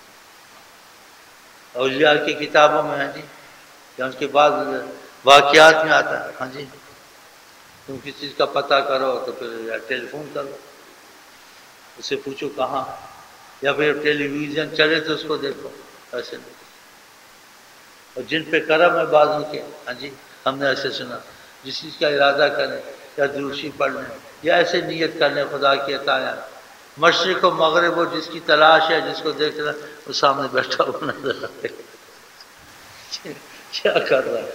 اولیاء کی کتابوں میں ہے جی، یا اس کے بعد واقعات میں آتا ہے، ہاں جی تم کسی چیز کا پتہ کرو تو پھر ٹیلی فون کرو، اس سے پوچھو کہاں، یا پھر ٹیلی ویژن چلے تو اس کو دیکھو، ایسے نہیں۔ اور جن پہ کرم ہے بعضوں کے، ہاں جی ہم نے ایسے سنا، جس چیز کا ارادہ کریں یا دروشی پڑھ لیں یا ایسے نیت کر لیں خدا کی عطایا، مشرق و مغرب وہ جس کی تلاش ہے، جس کو دیکھ رہا وہ سامنے بیٹھا ہوا نظر آئے، کیا کر رہا ہے،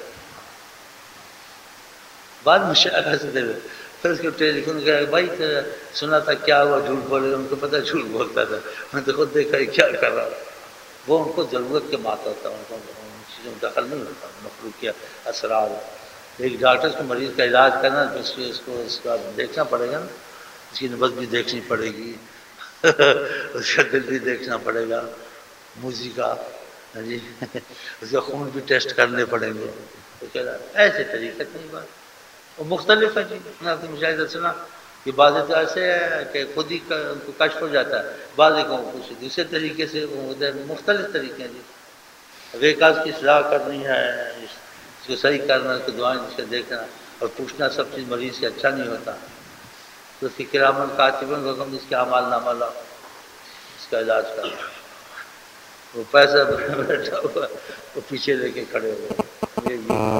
بعد مشاہدہ سے دے پھر اس کو ٹیلی فون کر بھائی سنا تھا کیا ہوا، جھوٹ بولے، ان کو پتہ جھوٹ بولتا تھا، میں تو خود دیکھا کیا کر رہا ہے، وہ ان کو ضرورت کے مات ہوتا ہے، ان کو ان چیزوں میں دخل نہیں ہوتا، مخلوق کے اثرات۔ ایک ڈاکٹر کو مریض کا علاج کرنا تو اس کو اس کو اس کا دیکھنا پڑے گا نا، اس کی نبض بھی دیکھنی پڑے گی، اس کا دل بھی دیکھنا پڑے گا، موزی کا، ہاں جی اس کا خون بھی ٹیسٹ کرنے پڑیں گے، تو کہہ رہا ایسے طریقے نہیں بات، وہ مختلف ہے جی، میں آپ نے مشاہدہ سنا کہ بعض تو ایسے ہے کہ خود ہی ان کو کشف ہو جاتا ہے، بعض کو کچھ دوسرے طریقے سے، مختلف طریقے ہیں جی۔ اب ایک آدھ کی اصلاح کرنی ہے، اس کو صحیح کرنا، اس کو دعائیں جس سے دیکھنا اور پوچھنا، سب چیز مریض سے اچھا نہیں ہوتا، تو اس کی کرامن کاتبین کو حکم اس کے اعمال نامہ لاؤ، اس کا علاج کرنا، وہ پیسہ بیٹھا ہوا وہ پیچھے لے کے کھڑے ہوئے،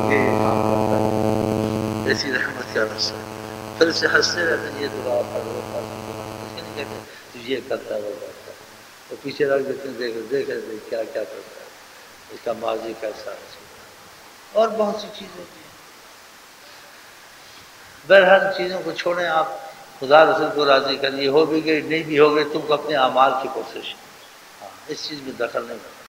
ایسی رحمت کا رسہ، پھر اسے ہنستے رہتے ہیں، یہ دعا کرو نہیں کہتے تو یہ کرتا ہے وہ کرتا ہے، وہ پیچھے رکھ دیتے ہیں، دیکھ دیکھ دیکھ کیا کیا کرتا ہے، اس کا ماضی کیسا ہے، اور بہت سی چیزیں ہیں۔ بہرحال چیزوں کو چھوڑیں، آپ خدا رسول کو راضی کریے، ہو بھی گئی نہیں بھی ہو گئی، تم کو اپنے اعمال کی کوشش، ہاں اس چیز میں دخل نہیں کرنا۔